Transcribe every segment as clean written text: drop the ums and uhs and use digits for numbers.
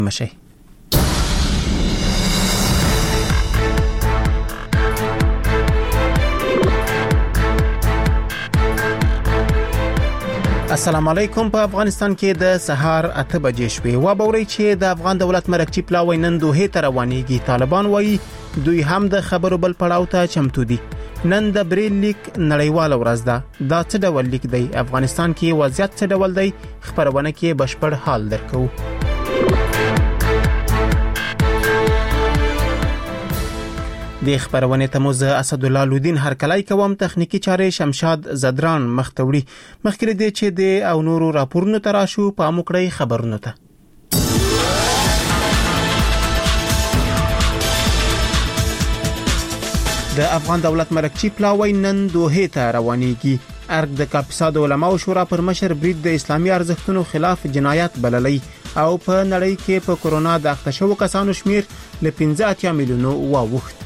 مشي. السلام علیکم. په افغانستان کې د سهار 8 بجې شوې و بوري چې د افغان دولت مرکچی پلاوی نن دوه ته روانيږي. طالبان وایي دوی هم د خبرو بل پړاو ته چمتو دي. نن د بریل لیک نړیوال ورځ ده. دا څه ډول لیک دی؟ افغانستان کې وضعیت څه ډول دی؟ خبرونه کې بشپړ حال درکو. د خبرونه تموز اسد الله لودین هر کلای کوم تخنیکی چارې شمشاد زدران مختوړي مخکې دې چې د او نورو راپورونو تراشو په موکړی خبرونه ته. د افغان دولت مرکچی پلاوی نن دوه ته روانيږي. ارګ د کاپیسا د علماء شورا پر مشر برید د اسلامي ارزښتونو خلاف جنایت بللی او په نړۍ کې په کورونا د اخته شوو کسانو شمیر ل 15 میلیونو واوښت.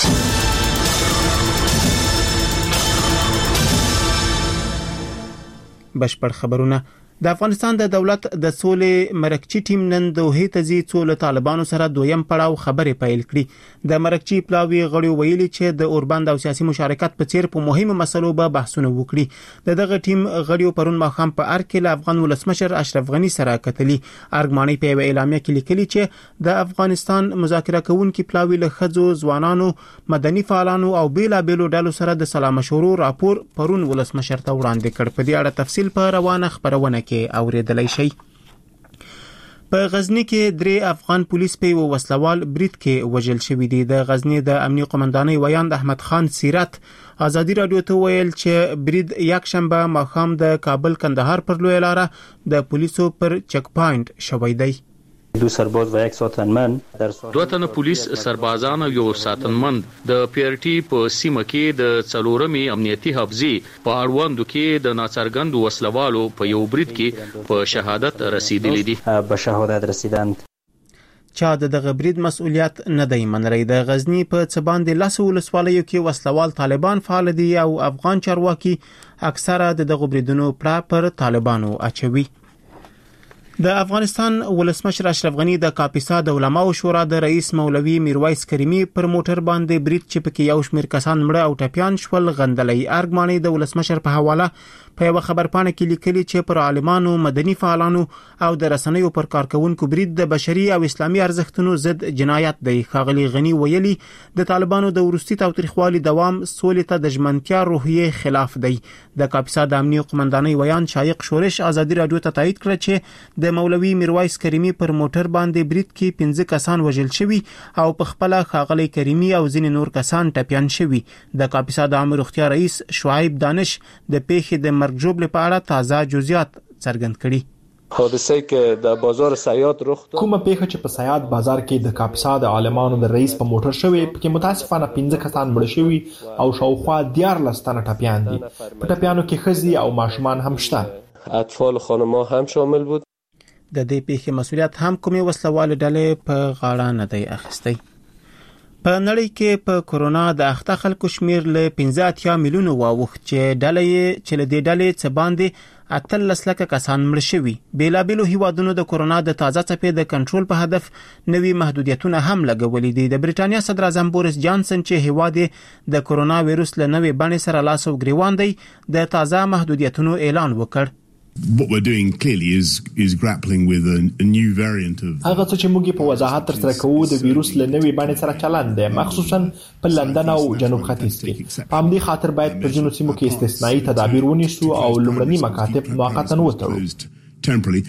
بشپړ خبرونه. د افغانستان د دولت د سولې مرکچی ټیم نن دوه ته ځي چې له طالبانو سره دویم پړاو خبرې پیل کړي. د مرکچی پلاوی غړي ویلي چې د اوربند او سیاسي مشارکت په څیر په مهمه مسلو به بحثونه وکړي. دغه ټیم غړي پرون ماخام په ارګ کې له افغان ولسمشر اشرف غنی سره کتلي. ارګماني په اعلامیه کې لیکلي چې د افغانستان مذاکره کوونکي پلاوی له خځو، ځوانانو، مدني فعالانو او بیلابېلو ډلو سره د سلا مشورو راپور پرون ولسمشر ته وړاندې کړ. په دې اړه تفصیل په روانه خبرونه کې اوریدلای شي. په غزنی کې 3 افغان پولیس په وسلوال برید کې وژل شوی دي. د غزنی د امنیه قومندانۍ ویاند احمد خان سیرت ازادي رادیو ته ویل چې برید یک شنبه ماخام د کابل کندهار پر لوی لاره د پولیسو پر چک پوینټ شوی دی. دو سرباز و یک ساتنمند دو تن پولیس سربازان او یو ساتنمند د پیرټي په سیمه کې د څلورمي امنیتي حفظي په اړوندو کې د ناڅرګند وسلوالو په یو برید کې په شهادت رسیدلی دي. به شهادت رسیدند. چا دغه برید مسؤلیت نه دی منلی. د غزنی په څباندې لاسو ولسوالیو کې وسلوال طالبان فعال دي او افغان چارواکي اکثره دغه بریدونو پر طالبانو اچوي. د افغانستان ولسمشر اشرف غنی د کاپیسا د علماء شورا د رئیس مولوی میرویس کریمی پر موټر باندې برید چې پکې یو شمېر کسان مړه او ټپیان شول غندلې. ارګماني د ولسمشر په حواله په یو خبرپاڼه کې لیکلي چې پر عالمانو، مدني فعالانو او د رسنیو پر کارکونکو برید د بشري او اسلامي ارزښتونو ضد جنایت دی. ښاغلي غنی ویلي د طالبانو د وروستي تاوتریخوالي دوام سولې ته د ژمنتیا روحیه خلاف دی. د کاپیسا د امنیه قومندانۍ ویان شایق شورش ازادي رادیو ته تایید کړ چې د مولوی میرویس کریمی پر موټر باندې برید کې 15 کسان وژل شوي او په خپل ښاغلي کریمی او ځینې نور کسان ټپیان شوي. د کاپیسا د عامه روغتیا رئیس شعیب دانش د پیښې د مرګ جوړ لپاره تازه جزئیات څرګند کړي. حادثه که در بازار سیاد رخ داد، کومه پیښه چې په سیاد بازار کې د کاپیسا د عالمانو د رئیس په موټر شوی پکې متاسفانه 15 کسان مړ شوي او شاوخوا 14 تنه ټپیان دي. په ټپیانو کې ښځې او ماشومان هم شته. اطفال خانم‌ها هم شامل بود. د دې پیښې مسؤلیت هم کومې وسلوال ډلې په غاړه نه دی اخیستی. په نړۍ کې په کورونا د اخته خلکو شمیر له 15 میلیونو واوښت چې له دې ډلې څخه باندې 18 لکه کسان مړ شوي. بیلابېلو هیوادونو د کورونا د تازه څپې د کنټرول په هدف نوي محدودیتونه هم لګولي دي. د بریټانیا صدر اعظم بوریس جانسن چې هیواد د کورونا وایروس له نوې بڼې سره لاس او ګریوان دی د تازه محدودیتونو اعلان وکړ. What we're doing clearly is grappling with a new variant of هغه څه چې موږ په وضاحت تر سره کوو د ویروس له نوې بڼې سره چلند دی، مخصوصا په لندن او جنوب ختیځ کې. په همدې خاطر باید په ځینو سیمو کې استثنایی تدابیر ونیسو او لومړني مکاتب موقتا وتړو.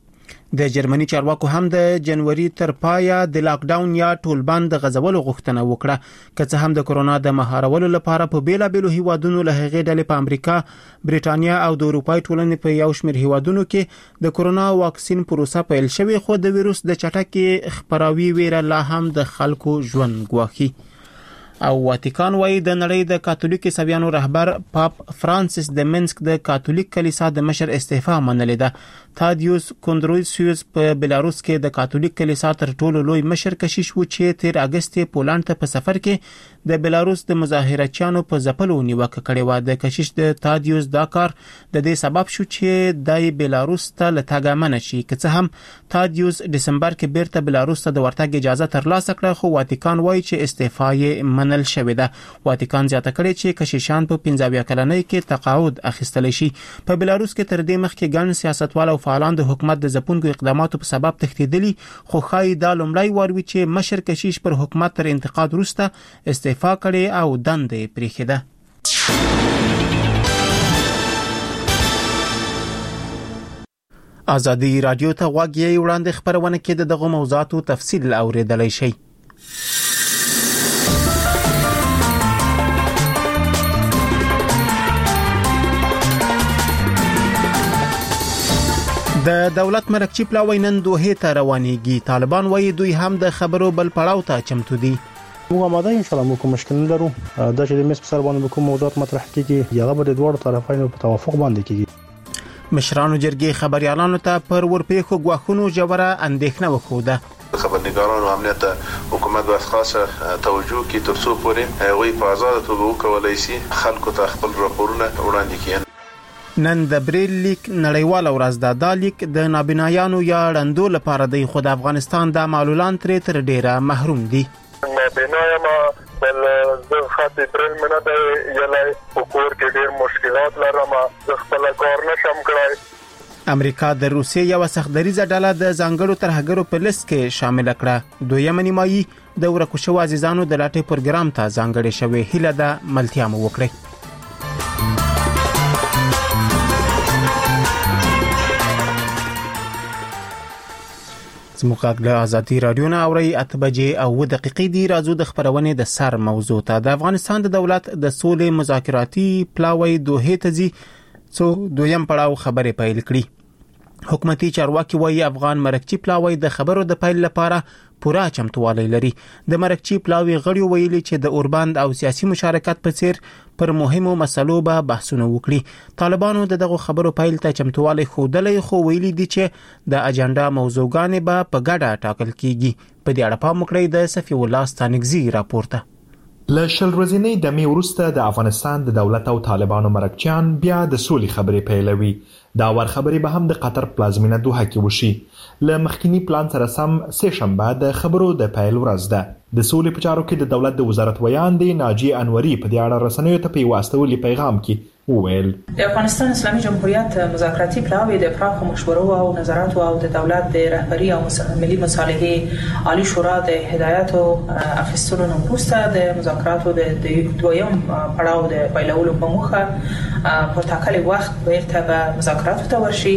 د جرمني چارواکو هم د جنوري تر پایه د لاک ډاون یا ټولبند غځولو غوښتنه وکړه، که څه هم د کورونا د مهارولو لپاره په بیلابېلو هیوادونو له هغې ډلې په امریکا، بریټانیا او د اروپای ټولنې په یو شمېر هیوادونو کې د کورونا واکسین پروسه پیل شوې، خو د ویروس د چټکې خپراوي ویره لا هم د خلکو ژوند ګواښي. او واتیکان وايي د نړۍ د کاتولیک عیسویانو رهبر پاپ فرانسیس د منسک د کاتولیک کلیسا د مشر استعفا منلې ده. تادیوس کوندروسیوس په بلاروس کې د کاتولیک کلیسا تر ټولو لوی مشر کشیش و چې 13 اگست پولند ته په سفر کې د بلاروس د مظاهرچیانو په ځپلو نیوکه کړې و. د کشیش د تادیوس دا کار د دې سبب شو چې د بلاروس ته لټاګه منشي، که څه هم تادیوس دسمبر کې بیرته بلاروس ته د ورتګ اجازه ترلاسه کړه، خو واتیکان وايي چې استعفا یې منل شوې ده. واتیکان زیاته کړې چې کشیشان په 15 کلنۍ کې تقاعد اخیستل شي. په بلاروس کې تر دې مخکې ګڼ سیاستوال او فعالان د حکومت د ځپونکو اقداماتو په سبب تښتېدلي، خو ښایي دا لومړی وار وي چې مشر کشیش پر حکومت تر انتقاد وروسته استعفا کړې او دندې یې پرېښې ده. ازادي رادیو ته غوږ یې وړاندې خبرونه کې دغه موضوعاتو تفصیل اوریدلای شئ. د دولت مرکچی پلاوی نن دوه ته روانېږي. طالبان وايي دوی هم د خبرو بل پړاو ته چمتو دي. موږ آماده ان شاء الله موږ مشکل نه لرو. دا چې د مس په سر باندې کوم موضوعات مطرح کیږي هغه به د دوه طرفینو په توافق باندې کیږي. مشرانو جرګې خبريالانو ته پر ورپېښو غواخونو جوړه اندېښنه وښوده. خبرنګارانو امنیت حکومت به خاصه توجه کوي ترڅو پورې وی په آزاد توګه وکولای شي خلکو ته خپل راپورونه وړاندې کړي. نن د بریل لیک نړیوال ورځ ده. دا لیک د نابینایانو یا ړندو لپاره دی، خو د افغانستان د معلولان تر ډیره محروم دي. نابینایم بل زه خاطر بریل منه ده یلای کور کې ډیر مشکلات لرم، زه خپل کار نشم کړای. امریکا د روسیې یو سختدریزه ډله د ځانګړو ترهګرو په لیست کې شامل کړه. دویمه نیمایي د ورکو شوو عزیزانو د لاټې پروګرام ته ځانګړې شوې. هیله ده ملتیا مو وکړي. زموږ د ازادي رادیو نه اوري 8 بجې او 2 دقیقې دی. راځو د خبرونه د سر موضوع ته. د افغانستان د دولت د سولې مذاکراتي پلاوی دوه ته ځي څو دویم پړاو خبرې پیل کړي. حکومتي چارواکي وايي افغان مرکچی پلاوی د خبرو د پیل لپاره پوره چمتووالی لري. د مرکچی پلاوی غړي ویلي چې د اوربند او سیاسي مشارکت په څیر پر مهمو مسلو به بحثونه وکړي. طالبانو دغه خبرو پیل ته چمتووالی ښودلی، خو ویلي دي چې د اجنډا موضوعګانې به په ګډه ټاکل کیږي. په دې اړه پام وکړئ د صفی الله ستانکزي راپورته. له شل ورځې د می وروسته د افغانستان د دولت او طالبانو مرکچیان بیا د سولې خبرې پیلوي. دا ور خبرې به هم د قطر پلازمینه دوحه کې وشي. له مخکینی پلان سره سم سه شنبه د خبرو د پیل ورځ ده. د سولې په چارو کې د دولت د وزارت ویان دی ناجی انوري په دې اړه رسنیو ته په واسطه پیغام کې وویل د افغانستان اسلامي جمهوریت مذاکراتي پلاوی د پراخ مشورو او نظراتو او د دولت د رهبری او ملي مصالحې عالی شورا د هدایت او افسرونو وروسته د مذاکراتو د دویم پړاو د پیلولو په موخه په ټاکلي وخت بیرته به مذاکراتو ته ورشي.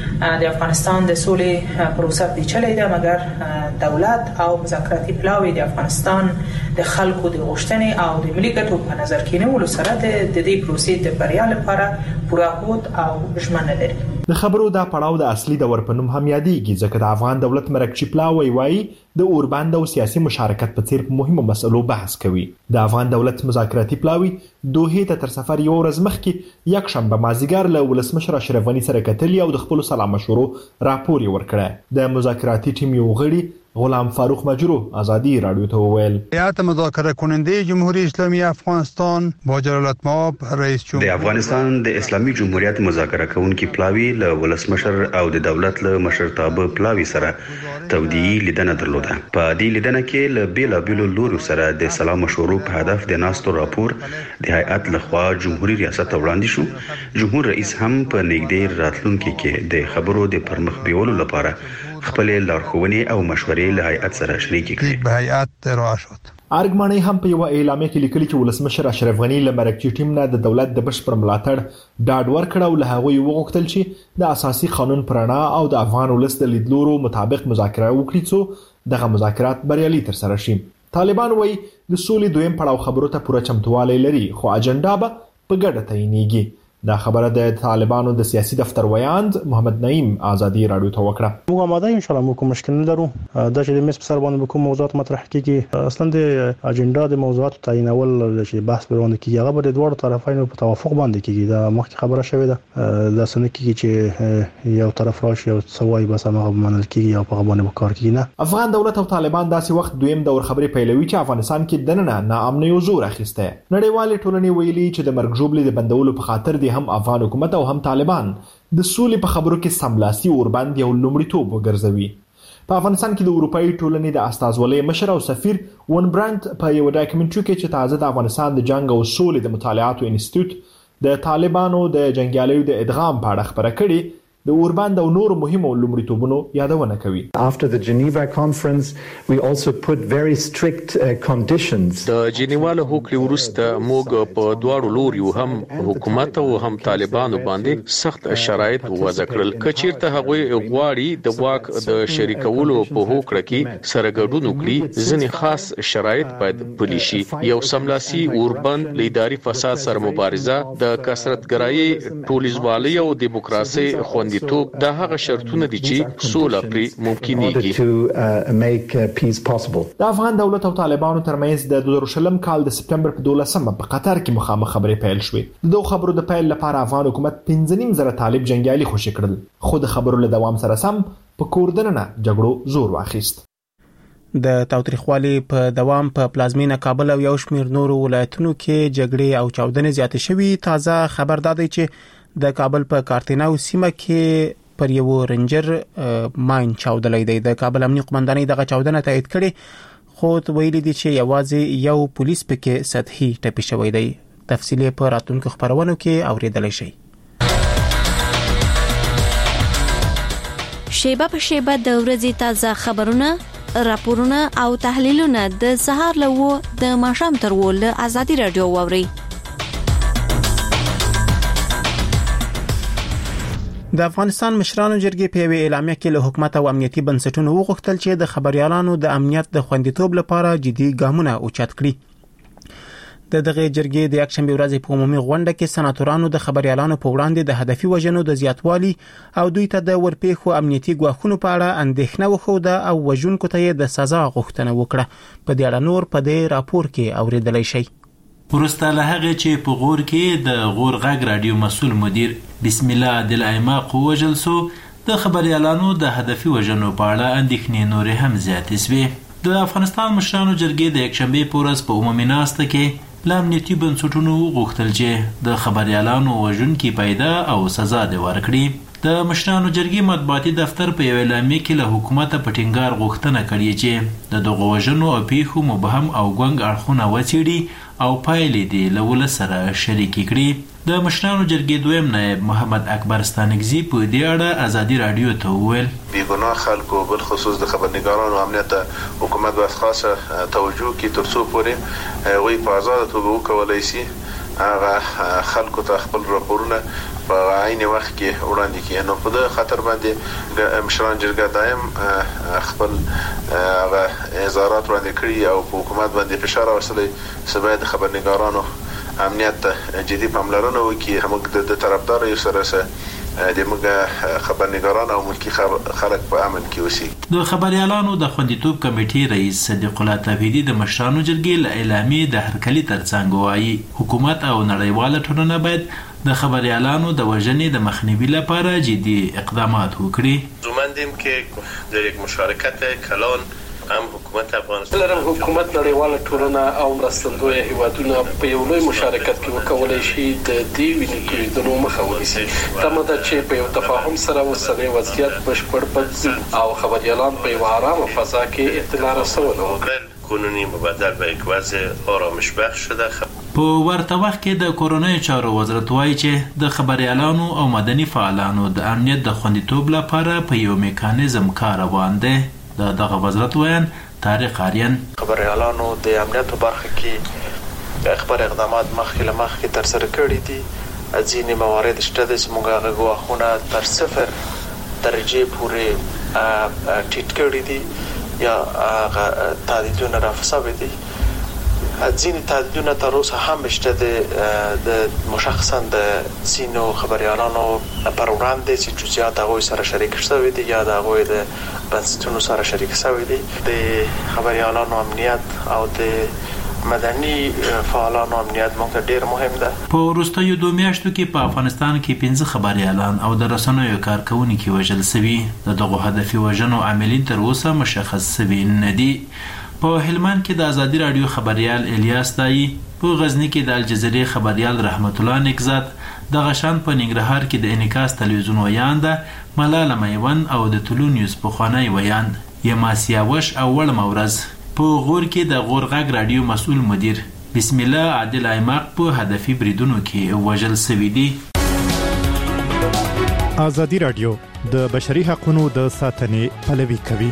د افغانستان د سولې پروسه پیچلې ده، مګر دولت او مذاکراتي پلاوی د افغانستان د خلکو د غوښتنې او د ملي ګټو په نظر کې نیولو سره د دې پروسې د بریا لپاره پوره هوډ او ژمنه لري. د خبرو دا پړاو د اصلي دور په نوم هم یادېږي، ځکه د افغان دولت مرکچی پلاوی وايي د اوربند او سیاسي مشارکت په څیر په مهمو مسلو بحث کوي. د افغان دولت مذاکراتي پلاوی دوه ته تر سفر یو ورځ مخکې یک شنبه مازیګر له ولسمشر اشرف غنی سره کتلی او د خپل سلا مشورو راپور ورکړه. د مذاکراتي ټیم یو غړي غلام فاروق مجرو ازادي رادیو ته وویل هیئت مذاکره کننده جمهوری اسلامی افغانستان با جلالت مآب رئیس جمهور د افغانستان د اسلامي جمهوریت مذاکره کوونکي پلاوی له ولسمشر او د دولت له مشرتابه پلاوی سره تودیعي لیدنه درلوده. په دې لیدنه کې له بیلابیلو لورو سره د سلا مشورو په هدف د ناستو راپور د هیئت لخوا جمهوریت ریاست وړاندې شو. جمهور رئیس هم په نږدې راتلونکي کې د خبرو د پرمخ بیولو لپاره خپل لارښوونې او مشورې له هیئت سره شریکې کړې. به هیئت ارائه شد. ارګماني هم په یو اعلامیه کې لیکلي چې ولسمشر اشرف غنی له مرکچی ټیم نه د دولت د بشپړ ملاتړ ډاډ ورکړ او له هغوی وغوښتل چې د اساسي قانون پرانا او د افغان ولس د لیدلورو مطابق مذاکره وکړي څو دغه مذاکرات بریالي تر سره شي. طالبان وايي د سولې دویم پړاو خبرو ته پوره چمتووالی لري، خو اجنډا به په ګډه تعینېږي. دا خبره د طالبانو د سیاسي دفتر ویاند محمد نعیم آزادی رادیو ته وکړه. موږ آماده ان شاء الله موږ مشکل نه لرو. دا چې د مس په سر باندې کوم موضوعات مطرح کیږي اصلا د اجنډا د موضوعات تعینول چې بحث پرونه کیږي هغه به د دوه طرفینو په توافق باندې کیږي. دا مخکې خبره شوې ده دا سن کیږي چې یو طرف راشي او سوای بس هغه منل کیږي او په باندې کار کیږي نه. افغان دولت او طالبان داسې وخت دویم دور خبرې پیلوي چې افغانستان کې دننه ناامني او زور اخیسته. نړیوال ټولنې ویلي چې د مرګ جوړلې د بندولو په خاطر دي هم افغان حکومت او هم طالبان د سولې په خبرو کې سملاسي اوربند یو لومړیتوب وګرځوي. په افغانستان کې د اروپאי ټولنې د استازولۍ مشر او سفیر ون برانت په یو ډاکومنټري کې چې تازه د افغانستان د جنگ او سولې د مطالعاتو انسټیټیوټ د طالبانو د جنگیالیو د ادغام په اړه خبره کړې د اوربند او نور مهمو لومړیتوبونو یادونه کوي. After the Geneva conference we also put very strict conditions. د جنیوا له هوکړې وروسته موږ په دواړو لوريو هم حکومت او هم طالبانو باندې سخت شرایط وضع کړل. کچیرته هغوی غواړي د واک د شریکولو په هوکړه کې سره ګډون وکړي ځینې خاص شرایط باید پلي شي. یو سملاسي اوربند له اداري فساد سره مبارزه د کثرتګرایي ټولیزوالي او دیموکراسي خوندیتوب دا هغه شرطونه دي چې سوله پرې ممکنېږي. د افغان دولت او طالبانو ترمنځ د 2020 کال د سپټمبر په 12مه په قطر کې مخامخ خبرې پیل شوې. د دوه خبرو د پیل لپاره افغان حکومت 15,000 طالب جنگیالي خوشي کړل. خو د خبرو له دوام سره سم په کوردننه جګړو زور واخیست. د تاوتریخوالي په دوام په پلازمینه کابل او یو شمېر نورو ولایتونو کې جګړې او چاودنې زیاتې شوې. تازه خبر دادی چې د کابل په کارتیناو سیمه کې پر یو رنجر ماین چاودلې دی. د کابل امنیت قومندانۍ دغه چاودنه تایید کړي خو ویلي دي چې یوازې یو پولیس پکې سطحي ټپي شوی دی. تفصیل په راتلونکو خبرونو کې اوریدل شي. شیبه په شیبه د ورځې تازه خبرونه، راپورونه او تحلیلونه د سهار له د ماښام تر ول آزادي رادیو ووري. د افغانستان مشرانو جرګې په یوه اعلامیه کې له حکومت او امنیتي بنسټونو وغوښتل چې د خبريالانو د امنیت د خوندیتوب لپاره جدي ګامونه اوچت کړي. د دغه جرګې د یکشنبه ورځې په عمومي غونډه کې سناتورانو د خبريالانو په وړاندې د هدفي وژنو د زیاتوالي او دوی ته د ورپېښو امنیتي ګواښونو په اړه اندېښنه وښوده او وژونکو ته د سزا غوښتنه وکړه. په دې اړه نور په دې راپور کې اوریدلای شئ. ورسته له هغه چې په غور کې د غور غږ رادیو مسؤل مدیر بسم الله عادل ایماق وژل سو، د خبريالانو د هدفي وژنو په اړه اندېښنې نورې هم زیاتې شوې. د افغانستان مشرانو جرګې د یکشنبه په ورځ په عمومي ناسته کې له امنیتي بنسټونو وغوښتل چې د خبريالانو وژونکي پیدا او سزا دې ورکړي. د مشرانو جرګې مطبوعاتي دفتر په یو اعلامیه کې له حکومت په ټینګار غوښتنه کړې چې د دغه وژنو او پیښو مبهم او ګونګ اړخونه وڅېړي او پایلې دې له ولس سره شریک کړي. د مشرانو جرګې دویم نائب محمد اکبر ستانکزي په دې اړه آزادي رادیو ته وویل بیګناه خلکو بل خصوص د خبرنګارانو امنیت حکومت باید خاصه توجه کړي ترڅو پورې وی په آزاد توګه وکولای شي هغه خلکو ته خپل راپورونه په عین وخت کې وړاندې کړي. نو په دې خاطر باندې مشران جرګه دایم خپل هغه اظهارات وړاندې کړي او په حکومت باندې فشار ورسوي چې باید خبرنګارانو امنیت جدي پاملرنه وکړي. موږ د طرفدار یو سره د موږ خبرنګاران او ملکی خلک په امن کې اوسي. د خبريالانو د خوندیتوب کمیټې رئیس صدیق الله توحیدی د مشرانو جرګې له اعلامیې د هرکلي ترڅنګ وایي حکومت او نړیواله ټولنه باید د خبريالانو د وژنې د مخنیوي لپاره جدي اقدامات وکړي. زموندیم که در یک مشارکت کلان هم حکومت افغانستان لرم حکومت نړیواله ټولنه او مرستندوی هیوادونه په یو لوی مشارکت کې وکولای شي د دې وینې تویېدلو مخه ونیسي. تمه ده چې په یو تفاهم سره اوسنی وضعیت بشپړ بدل او خبريالان په یو آرامه فضا کې اطلاع رسونه وکړي. کنونی مبادل به یک وضع آرامش بخش شده. په ورته وخت کې د کورونای چارو وزارت وایي چې د خبريالانو او مدني فعالانو د امنیت د خوندیتوب لپاره په یو میکانیزم کار روان دی. دغه وزارت وایي طارق آریان خبريالانو د امنیت په برخه کې خبر اقدامات مخکې تر سره کړي دي. ځینې موارد شته چې موږ هغه ګواښونه تر 0 درجه پورې ټیټ کړي دي یا هغه تعدیلونه رافضه دي. ځینې تعدیلونه تر اوسه هم شته د مشخصا د ځینو خبريالانو پر وړاندې چې جزئیات هغه سره شریک شوي دي یا د هغه د بنسټونو سره شریک شوي دي د خبريالانو امنیت او د مدني فعالانو امنیت موږ ډیر مهم ده. په وروستیو 2 میاشتو کې په افغانستان کې 15 خبريالان او د رسنیو کارکونکو وژل شوي. دغه هدفي وژنو عاملین تر اوسه مشخص شوي نه دي. په هلمند کې د ازادي رادیو خبريال الیاس دای، په غزنی کې د الجزیرې خبريال رحمت الله نکزاد، د غشان په ننګرهار کې د انعکاس تلویزیون ویانده ملاله میوند او د طلوع نیوز په خوانی ویاند یماسیاوش او وړ مورز. په غور کې د غور غږ رادیو مسؤل مدیر بسم الله عادل ایماق په هدفي بریدونو کې وژل شوی دی. ازادي رادیو د بشري حقوقو د ساتنې پلوي کوي.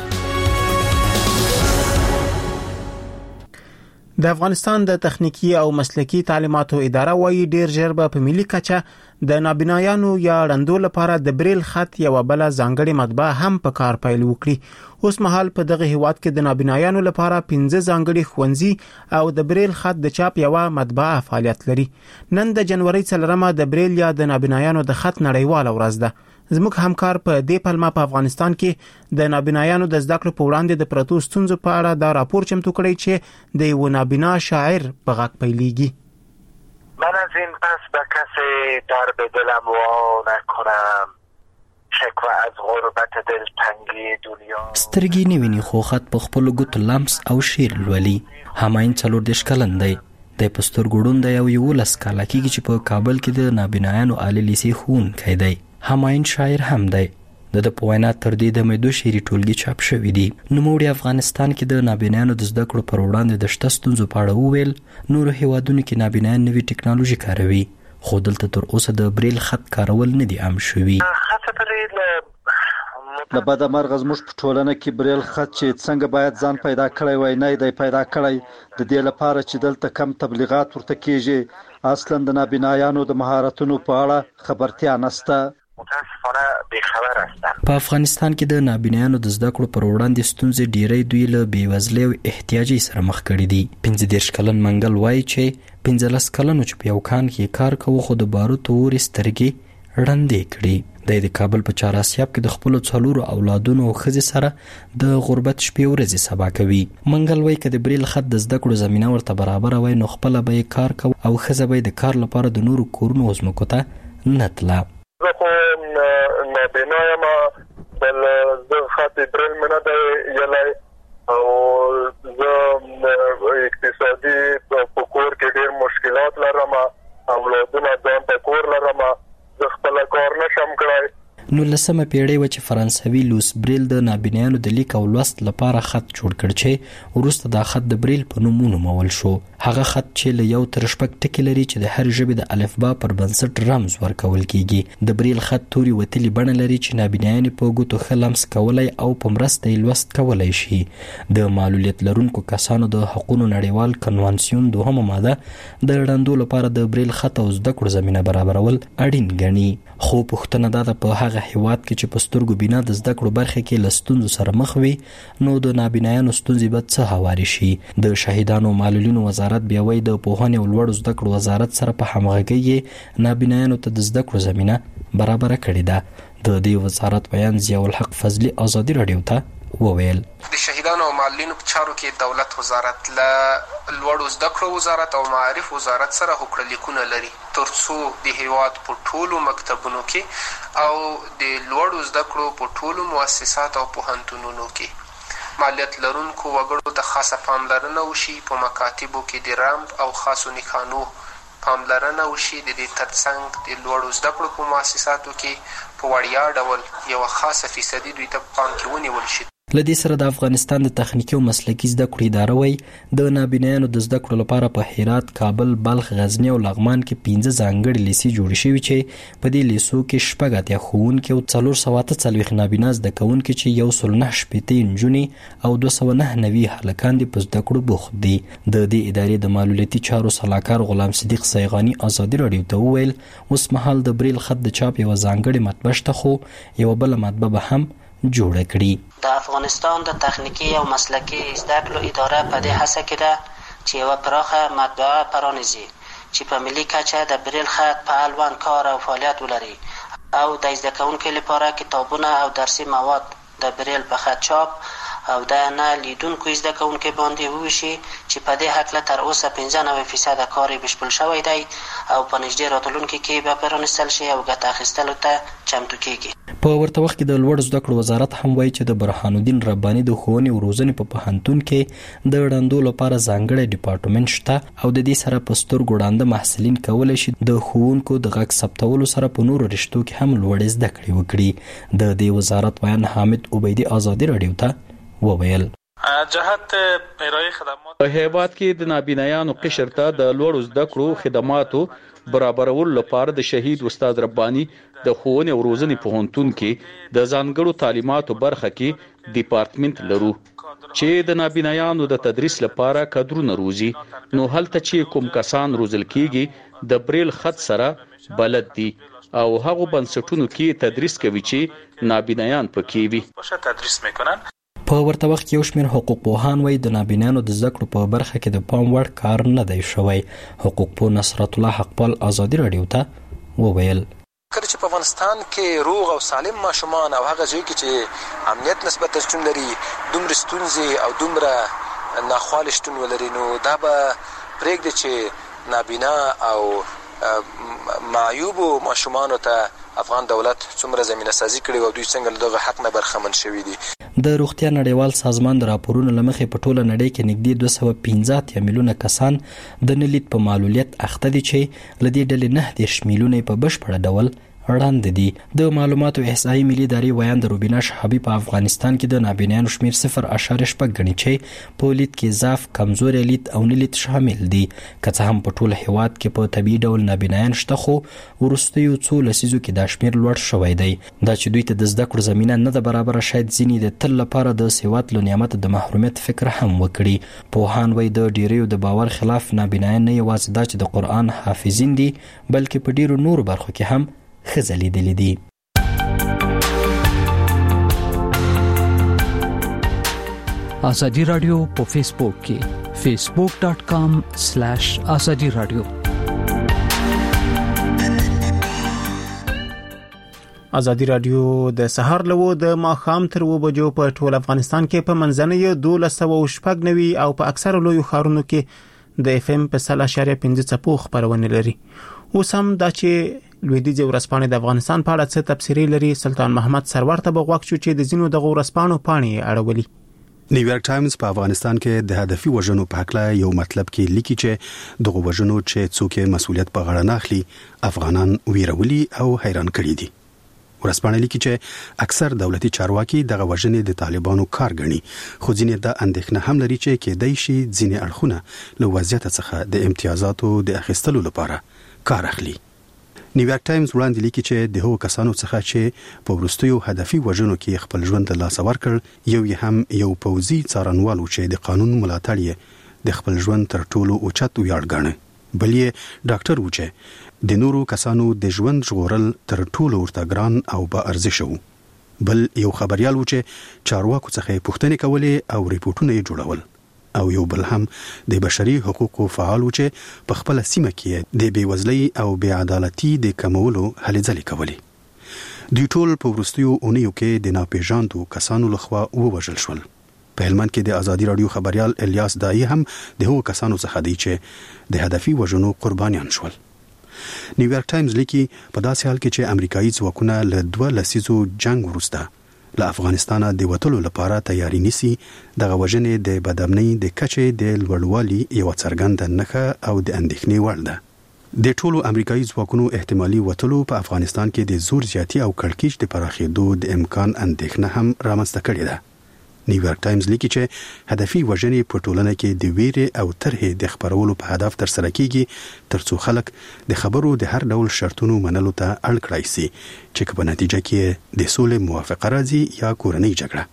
د افغانستان د تخنیکی او مسلکی تعلیماتو اداره وايي ډیر ژر به په ملي کچه د نابینایانو یا رندو لپاره د بریل خط یو بل ځانګړي مطبعه هم په کار پیل وکړي. اوس مهال په دغه هیواد کې د نابینایانو لپاره 15 ځانګړي ښوونځي او د بریل خط د چاپ یو مطبعه فعالیت لري. نن د جنوري 4 د بریل یا د نابینایانو د خط نړیواله ورځ ده. زموږ همکار په دې پلمه په افغانستان کې د نابینایانو د زده کړو په وړاندې د پرتو ستونزو په اړه دا راپور چمتو کړی چې د یو نابینا شاعر په غږ پیلېږي. من از این پس به کسی در به دلم وا نکنم شکوه از غربت دلتنگی دنیا. سترګې نیویني خو خط په خپل ګوت لمس او شعر لولي. هماین 40 کلن دی. د پستر ګډون دی او یو لس کاله کېږي چې په کابل کې د نابینایانو عالی لیسې ښوونکی دی. هماین شاعر هم دی. د پوینا تر دې د مېدو شعري ټولګي چاپ شوی دی. نوموړي افغانستان کې د نابینایانو د زده کړو پر وړاندې د شته ستونزو په اړه وویل. نورو هیوادونو کې نابینایان نوې ټکنالوژي کاروي خو دلته تر اوسه د بریل خط کارول نه دي عام شوي. د بده مرغه زموږ په ټولنه کې بریل خط چې څنګه باید ځان پیدا کړی وای نه دی پیدا کړی. د دې لپاره چې دلته کم تبلیغات ورته کیږي. اصلا د نابینایانو د مهارتونو په اړه خبرتیا نشته. متاسفانه بیخبر هستن. په افغانستان کې د نابینایانو د زده کړو پر وړاندې ستونزې ډیری دوی له بېوزلۍ او احتیاجي سره مخ کړي دي. 15 کلن منګل وایي چې 15 کلنو چې په یو کان کې کار کوي خو د باروتو اورې سترګې ړندې کړي. د کابل په چهاراسیاب کې د خپلو 4 اولادونو او ښځې سره د غربت شپې ورځې سبا کوي. منګل وایي که د بریل خط د زده کړو زمینه ورته برابره وای نو خپله به یې کار کوي او ښځه به یې د کار لپاره د نورو کورونو او ځمکو ته نه تله. زه خو نابینا یم بل زه خط بریل مې نه دی یلی او زه اقتصادي په کور کې ډېر مشکلات لرم. اولادونه ځان ته کور لرم. زه خپله کار نشم کړی. 19مه پیړۍ و چې فرانسوي لوس بریل د نابینایانو د لیک او لوست لپاره خط جوړ کړ چې وروسته دا خط د بریل په نوم ونومول شو. هغه خط چې له 1 تر 6 ټکي لري چې د هر ژبې د الفبا پر بنسټ رمز ورکول کیږي. د بریل خط توري وتلي بڼه لري چې نابینایان په ګوتو ښه لمس کولای او په مرسته یې لوست کولای شي. د معلولیت لرونکو کسانو د حقوقو نړیوال کنوانسیون 2مه ماده د ړندو لپاره د بریل خط او زده کړو زمینه برابرول اړین ګڼي. خو پوښتنه دا ده په هغه هیواد کې چې په سترګو بینا د زده کړو برخه کې له ستونزو سره مخ وي نو د نابینایانو ستونزې به څه هواري شي. د شهیدانو معلولینو وزارت بیا وایي د پوهنې او لوړو زده کړو وزارت سره په همغږۍ نابینایانو ته د زده کړو زمینه برابره کړې ده. د دې وزارت بیان ضیاء الحق فضلي ازادي رادیو ته وویل. د شهیدانو او معلولینو په چارو کې دولت وزارت له لوړو زده کړو وزارت او معارف وزارت سره هوکړه لیکونه لري ترڅو د هیواد په ټولو مکتبونو کې او د لوړو زده کړو په ټولو مؤسسات او پوهنتونونو کې معلولیت لرونکو وګړو ته خاصه پاملرنه وشي. په مکاتبو کې د رمب او خاصو نښانو پاملرنه وشي. د دې ترڅنګ د لوړو زده کړو په مؤسساتو کې په وړیا ډول یوه خاصه فیصدي دوی ته پام کې ونیول شي. لدې سره د افغانستان د تخنیکی او مسلکی زده کړو اداره وایي د نابینایانو د زده کړو لپاره په هرات، کابل، بلخ، غزنی او لغمان کې 15 ځانګړي لیسې جوړې شوي چې په دې لیسو کې 80 ښوونکي او 440 نابینا زده کوونکي چې 198 نجونې او 209 هلکان دي په زده کړو بوخت دي. د دې ادارې د معلولیتي چارو سلاکار غلام صدیق سیغانی ازادي رادیو ته وویل اوس مهال د بریل خط د چاپ یو ځانګړي مطبعه شته خو یو بل مطبعه به هم جوړه کړي. د افغانستان د تخنیکی او مسلکی زده کړو اداره په دې هڅه کې ده چې یو پراخه مطبعه پرانیزي چې په ملي کچه د بریل خط په الوان کار او فعالیت ولري او د زده کوونکو لپاره کتابونه او درسي مواد د بریل په خط چاپ او د نه لیدونکو زده کوونکو باندې وویشي چې په دې هکله تر اوسه 95% کار بشپړ شوی دی او په نږدې راتلونکي کې به پرانیستل شي او ګټه اخیستلو ته چمتو کیږي. په ورته وخت کې د لوړ زده کړو وزارت هم وایي چې د برهان الدین رباني د ښوونې او روزنې په پوهنتون کې د وړاندو لپاره ځانګړی ډپارټمنټ شته او د دې سره په سترګو وړاندې محصلین کولی شي د ښوونکو د غږ ثبتولو سره په نورو رشتو کې هم لوړې زده کړې وکړي. د دې وزارت ویان حامد عبیدي آزادي راډیو ته وویل جهت ارائه خدمات په هیواد کې د نابینایانو قشر ته د لوړو زده کړو خدماتو برابرولو لپاره د شهید استاد رباني د ښوونې او روزنې پوهنتون کې د ځانګړو تعلیماتو برخه کې ډپارټمنټ لرو چې د نابینایانو د تدریس لپاره کادرونه روزي. نو هلته چې کوم کسان روزل کیږي د بریل خط سره بلد دي او هغه بنسټونو کې تدریس کوي چې نابینایان پکې وي تدریس میکنن. په ورته وخت یو شمېر حقوق پوهان وایي د نابینانو د زده کړو په برخه کې د پام وړ کار نه دی شوی. حقوق پوه نصرت الله حقپال آزادي راډیو ته وویل کله چې په افغانستان کې روغ او سالم ماشومان او هغه ځای کې چې امنیت نسبت شتون لري دومره ستونزې او دومره ناخوالې شتون ولري نو دا به پرېږدي چې نابینا او معیوبو ماشومانو ته افغان دولت څومره زمینه سازي کړې او دوی څنګه له دغه حق نه برخمن شوي دي. د روغتیا نړیوال سازمان د راپورونو لمخې په ټوله نړۍ کې نږدې 215 میلیونه کسان د نلید په معلولیت اخته دي چې لدې ډلې 9 میلیونه په بشپړ ډول وړاندې دي. د معلوماتو احصایي ملي ادارې ویان د روبینا شهابي په افغانستان کې د نابینایانو شمیر 0.6 ګڼي چې په لید کې ضعف کمزوري لید او نلید شامل دي. که څه هم په ټول هیواد کې په طبیعي ډول نابینایان شته خو وروستیو څو لسیزو کې دا شمیر لوړ شوی دی. دا چې دوی ته د زده کړو زمینه نه ده برابره شاید ځینې د تل لپاره د سواد له نعمت د محرومیت فکر هم وکړي. پوهان وایي د ډیریو د باور خلاف نابینایان نه یوازې دا چې د قرآن حافظین دي بلکې په ډیرو نورو برخو کې هم ښځې لیدلې دي. ازادي رادیو په فیسبوک کې facebook.com/azadi radio. ازادي رادیو د سحر لوو د ماخام تر و بجو په ټول افغانستان کې په منځنۍ 1290 او په اکثر لوی ښارونو کې د FM په 0.5 څپو خبرونه لري. اوس هم دا چې لویدیځ ورځپاڼې د افغانستان په اړه څه تبصرې لري سلطان محمد سرور ته بغوښ چې د زینو د ورځپاڼو پاڼې اړولي. نیویارک ټایمز په افغانستان کې د هدفي وژنو په اړه یو مطلب کې لیکي چې دغه وژنو چې څوک مسؤلیت په غاړه نه اخلي افغانان ویرولي او حیران کړي دي. ورځپاڼه لیکي چې اکثر دولتي چارواکي دغه وژنې د طالبانو کار ګڼي خو ځینې د اندېښنه هم لري چې کېدای شي ځینې اړخونه له وضعیت څخه د امتیازاتو د اخیستلو لپاره کار اخلي. نیویارک ټایمز وړاندې لیکي چې د هغو کسانو څخه چې په وروستیو هدفي وژنو کې خپل ژوند له لاسه ورکړ یو یې هم یو پوځي څارنوال و چې د قانون ملاتړ یې د خپل ژوند تر ټولو اوچت ویاړ ګاڼه. بل یې ډاکټر و چې د نورو کسانو د ژوند ژغورل تر ټولو ورته ګران او با ارزښت وو. بل یو خبريال و چې چارواکو څخه پوښتنې کولې او ریپورتونه یې جوړول. او یو بل هم د بشري حقوقو فعال و چې په خپل سیمه کې د بیوزلۍ او بې عدالتۍ د کمولو هلې ځلې کولې. دوی ټول په وروستیو اونیو کې د ناپېژاندو کسانو لخوا ووژل شول. په هلمند کې د ازادي رادیو خبريال الیاس دایی هم د هغو کسانو څخه دی چې د هدفي وژنو قربانیان شول. نیویارک ټایمز لیکي په داسې حال کې چې امریکایي ځواکونه له 2 لسیزو جنگ وروسته له افغانستانه د وټلو لپاره تیاری نیسي دغه وژنې د بدامنۍ د کچې د لوړوالي یو څرګنده نښه او د اندېښنې وړ ده. د ټولو امریکایي ځواکونو احتمالي وټلو په افغانستان کې د زور زیاتی او کړکېچ د پراخېدو د امکان اندېښنه هم رامنځته کړې ده. نیویارک ټایمز لیکي چې هدفي وژنې په ټولنه کې د ویرې او ترهې د خبرولو په هدف تر سره کیږي ترڅو خلک د خبرو د هر ډول شرطونو منلو ته اړ کړای شي چې په نتیجه کې د سولې موافقه راځي یا کورنۍ جګړه.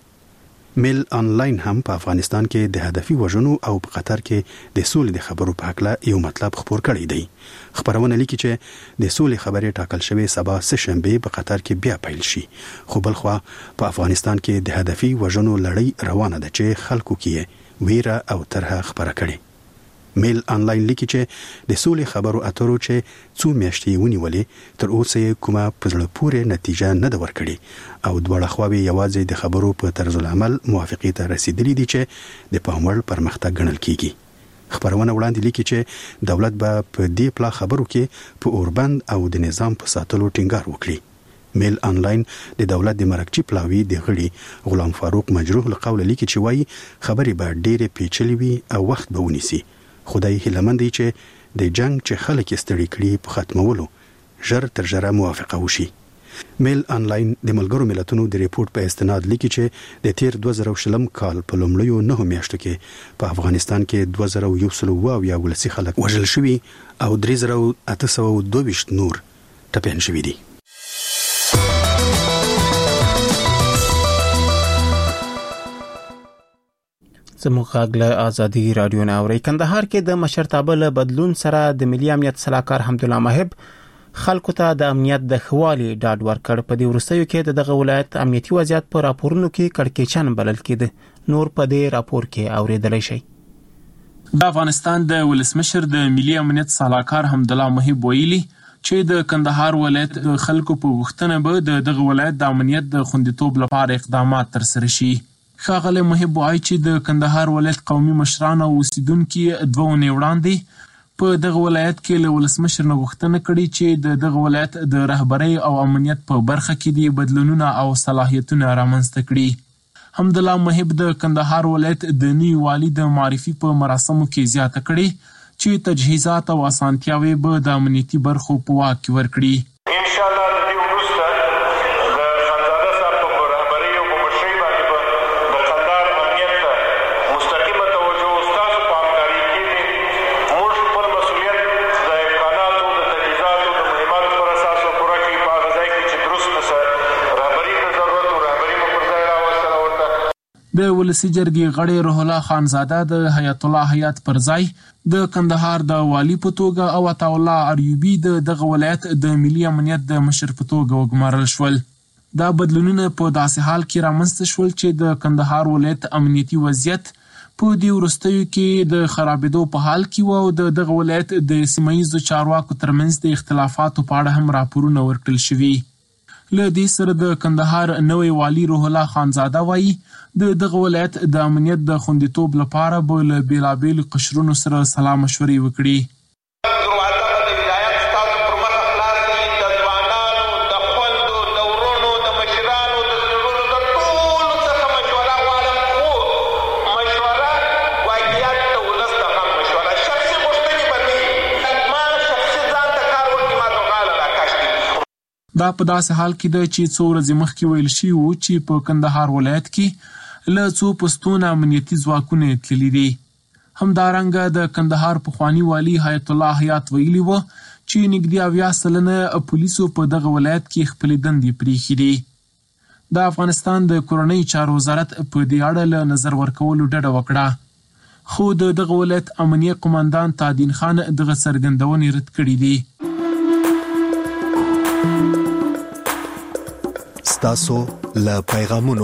میل آنلاین هم په افغانستان کې د هدفي وژنو او په قطر کې د سولې د خبرو په اړه یو مطلب خبر کړی دی. خبرونه لیکي چې د سولې خبرې ټاکل شوی سبا سه شنبه په قطر کې بیا پیل شي خو بل خو په افغانستان کې د هدفي وژنو لړۍ روانه ده چې خلکو کې ویره او ترهه خبره کړي. میل انلاین لیکي چې د سولې خبرو اترو چې څو میاشتې ونیولې تر اوسه کومه پزړه پورې نتیجه نه ده ورکړې او دواړه خواوې یوازې د خبرو په طرز العمل موافقې ته رسیدلې دي چې د پاموړ پرمختګ ګڼل کیږي خبرونه وړاندې لیکي چې دولت به په دې پلا خبرو کې په اوربند او د نظام په ساتلو ټینګار وکړي میل انلاین د دولت د مرکچی پلاوی د غړي غلام فاروق مجروح له قوله لیکي چې وایي خبرې به ډېرې پیچلې وي او وخت به ونیسي خدای هیله مند دی چې د جنگ چې خلک ستړي کړي په ختمولو ژر تر ژره موافقه وشي میل انلاین د ملګرو ملتونو د ریپورت په استناد لیکي چې د تیر 2020 کال په لومړیو 9 میاشتو کې په افغانستان کې 2100 یا ولسی خلک وژل شوي او 3822 نور ټپيان شوي دي زموږ غږ له ازادي رادیو نه اوري کندهار کې د مشرتابه له بدلون سره د ملي امنیت صلاحکار حمدالله محب خلکو ته د امنیت د خوالي ډاډ ورکړ په دې ورستیو کې دغه ولایت امنیتي وضعیت په راپورونو کې کړکېچن بلل کېده نور په دې راپور کې اوریدل شي د افغانستان د ولسمشر د ملي امنیت صلاحکار حمدالله محب ویلي چې د کندهار ولایت د خلکو په غوښتنه به دغه ولایت د امنیت د خوندیتوب لپاره اقدامات ترسره شي ښاغلی محب وایي چې د کندهار ولایت قومي مشران او اوسیدونکي 2 ونې وړاندې په دغه ولایت کې له ولسمشر نه غوښتنه کړې چې دغه ولایت د رهبرۍ او امنیت په برخه کې دي بدلونونه او صلاحیتونه رامنځته کړي حمدالله محب د کندهار ولایت د نوي والي د معرفي په مراسمو کې زیاته کړې چې تجهیزات او اسانتیاوې به د امنیتي برخو په واک کې ورکړي د ولسی جرګې غړی روح الله خانزاده د حیات الله حیات پر ځای د کندهار د والی په توګه او عطا الله اریوبی دغه ولایت د ملي امنیت د مشر په توګه وګمارل شول دا بدلونونه په داسې حال کې رامنځته شول چې د کندهار ولایت امنیتي وضعیت په دې وروستیو کې د خرابېدو په حال کې و او دغه ولایت د سیمه‌ییزو چارواکو ترمنځ د اختلافاتو په اړه هم راپورونه ورکړل شوي له دې سره د کندهار نوی والی روح الله خانزاده وایي دغه ولایت د امنیت د خوندیتوب لپاره به له بیلابیلو قشرونو سره سلا مشورې وکړي دا په داسې حال کې ده چې څو ورځې مخکې ویل شوي وو چې په کندهار ولایت کې له څو پوستونه امنیتي ځواکونه تللي دي همدارنګه د کندهار پخواني والي حیات الله حیات ویلي وو چې نږدې 80% پولیسو په دغه ولایت کې خپلې دندې پرېښې دي د افغانستان د کورنۍ چارو وزارت په دې اړه له نظر ورکولو ډډه وکړه خو دغه ولایت امنیه قومندان تادین خان دغه څرګندونې رد کړې دي تاسو له پیغامونو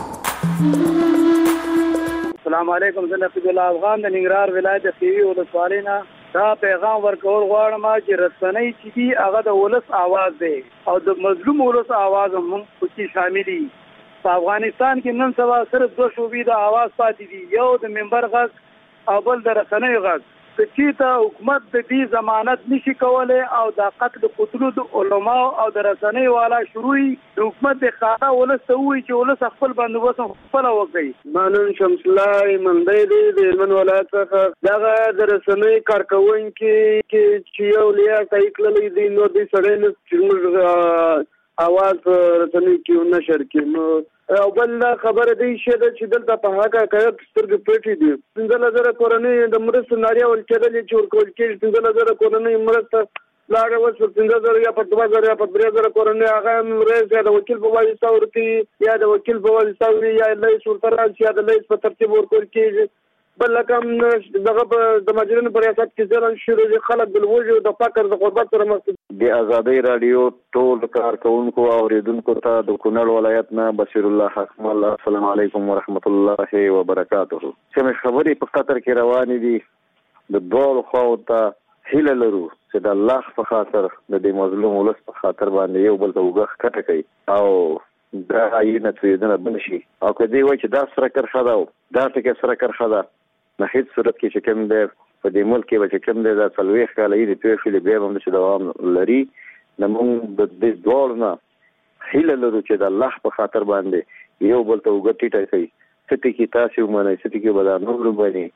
السلام علیکم زه نفیذ الله افغان د ننګرهار ولایت خیوي ولسوالۍ نه دا پیغام ورکول غواړم چې رسنۍ چې دي هغه د ولس आवाज دی او د مظلوم ولس आवाज هم پکې شامل دي په افغانستان کې نن سبا صرف 2 شوبې د आवाज پاتې دي یو د منبر غږ او بل د رسنۍ غږ چې ته حکومت د دې ضمانت نشي کولای او د قتل قتلو د علما او د رسنۍ والا شروعي د حکومت د خاطا ولس ته وایي چې ولس خپل بندوبست خپل وکړي مانون شمس الله مندي د هلمند ولایت څخه دغه د رسنۍ کارکونکي چې یو لیا تایکلې دي نو د سړی نه اواز رسنۍ کې نشر کړي او بل خبره دی چې دلته په هغه حقایق سترګې پټې دي 15000 کورنۍ د مرستو ناریا ول کېدل چې ورکول کېږي 15000 کورنۍ مرسته لاړه وسو 15000 یا په 2000 یا په 3000 کورنۍ هغه مرسته د وکیل په واسطه ورته یا د وکیل په واسطه یا د سلطنت یا د لیس په ترتیب ورکول کېږي بل کوم دغه د مجرمینو پر اساس کې ځان شروع خلک د وجو د فقر د غربت سره مخ دي ازادي رادیو ټول کارکونکو او اوریدونکو ته د کونړ ولایت نه بشیر الله حکمل السلام علیکم ورحمت الله وبرکاته چې خبرې په قطر کې روانې دي د دوه خواو ته هیله لرو چې د الله په خاطر د دې مظلوم ولس په خاطر باندې یو بل ته وګخ کټه کوي او دا عینه تریدنه بنشي او کدی وای چې دا سره کرخه دا دا ټکي سره کرخه دا نه هیڅ صورت کې چې کوم دی په دې ملک کې چې کوم دی دا څلويخ کال یې په فیل به هم چې دوام لري نو د دې دوړنه هیله لرو چې د الله په خاطر باندې یو بل ته وګټی کوي ستې کې تاسو مونږ ستې کې بدل نور باندې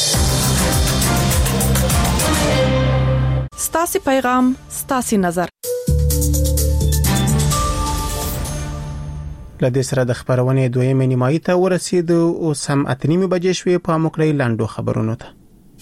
ستاسو پیغام ستاسو نظر لدې سره د خبرونه دویمه نیمایي ته ورسېد او سم 8:30 بجې شوې په موکړی لاندو خبرونو ته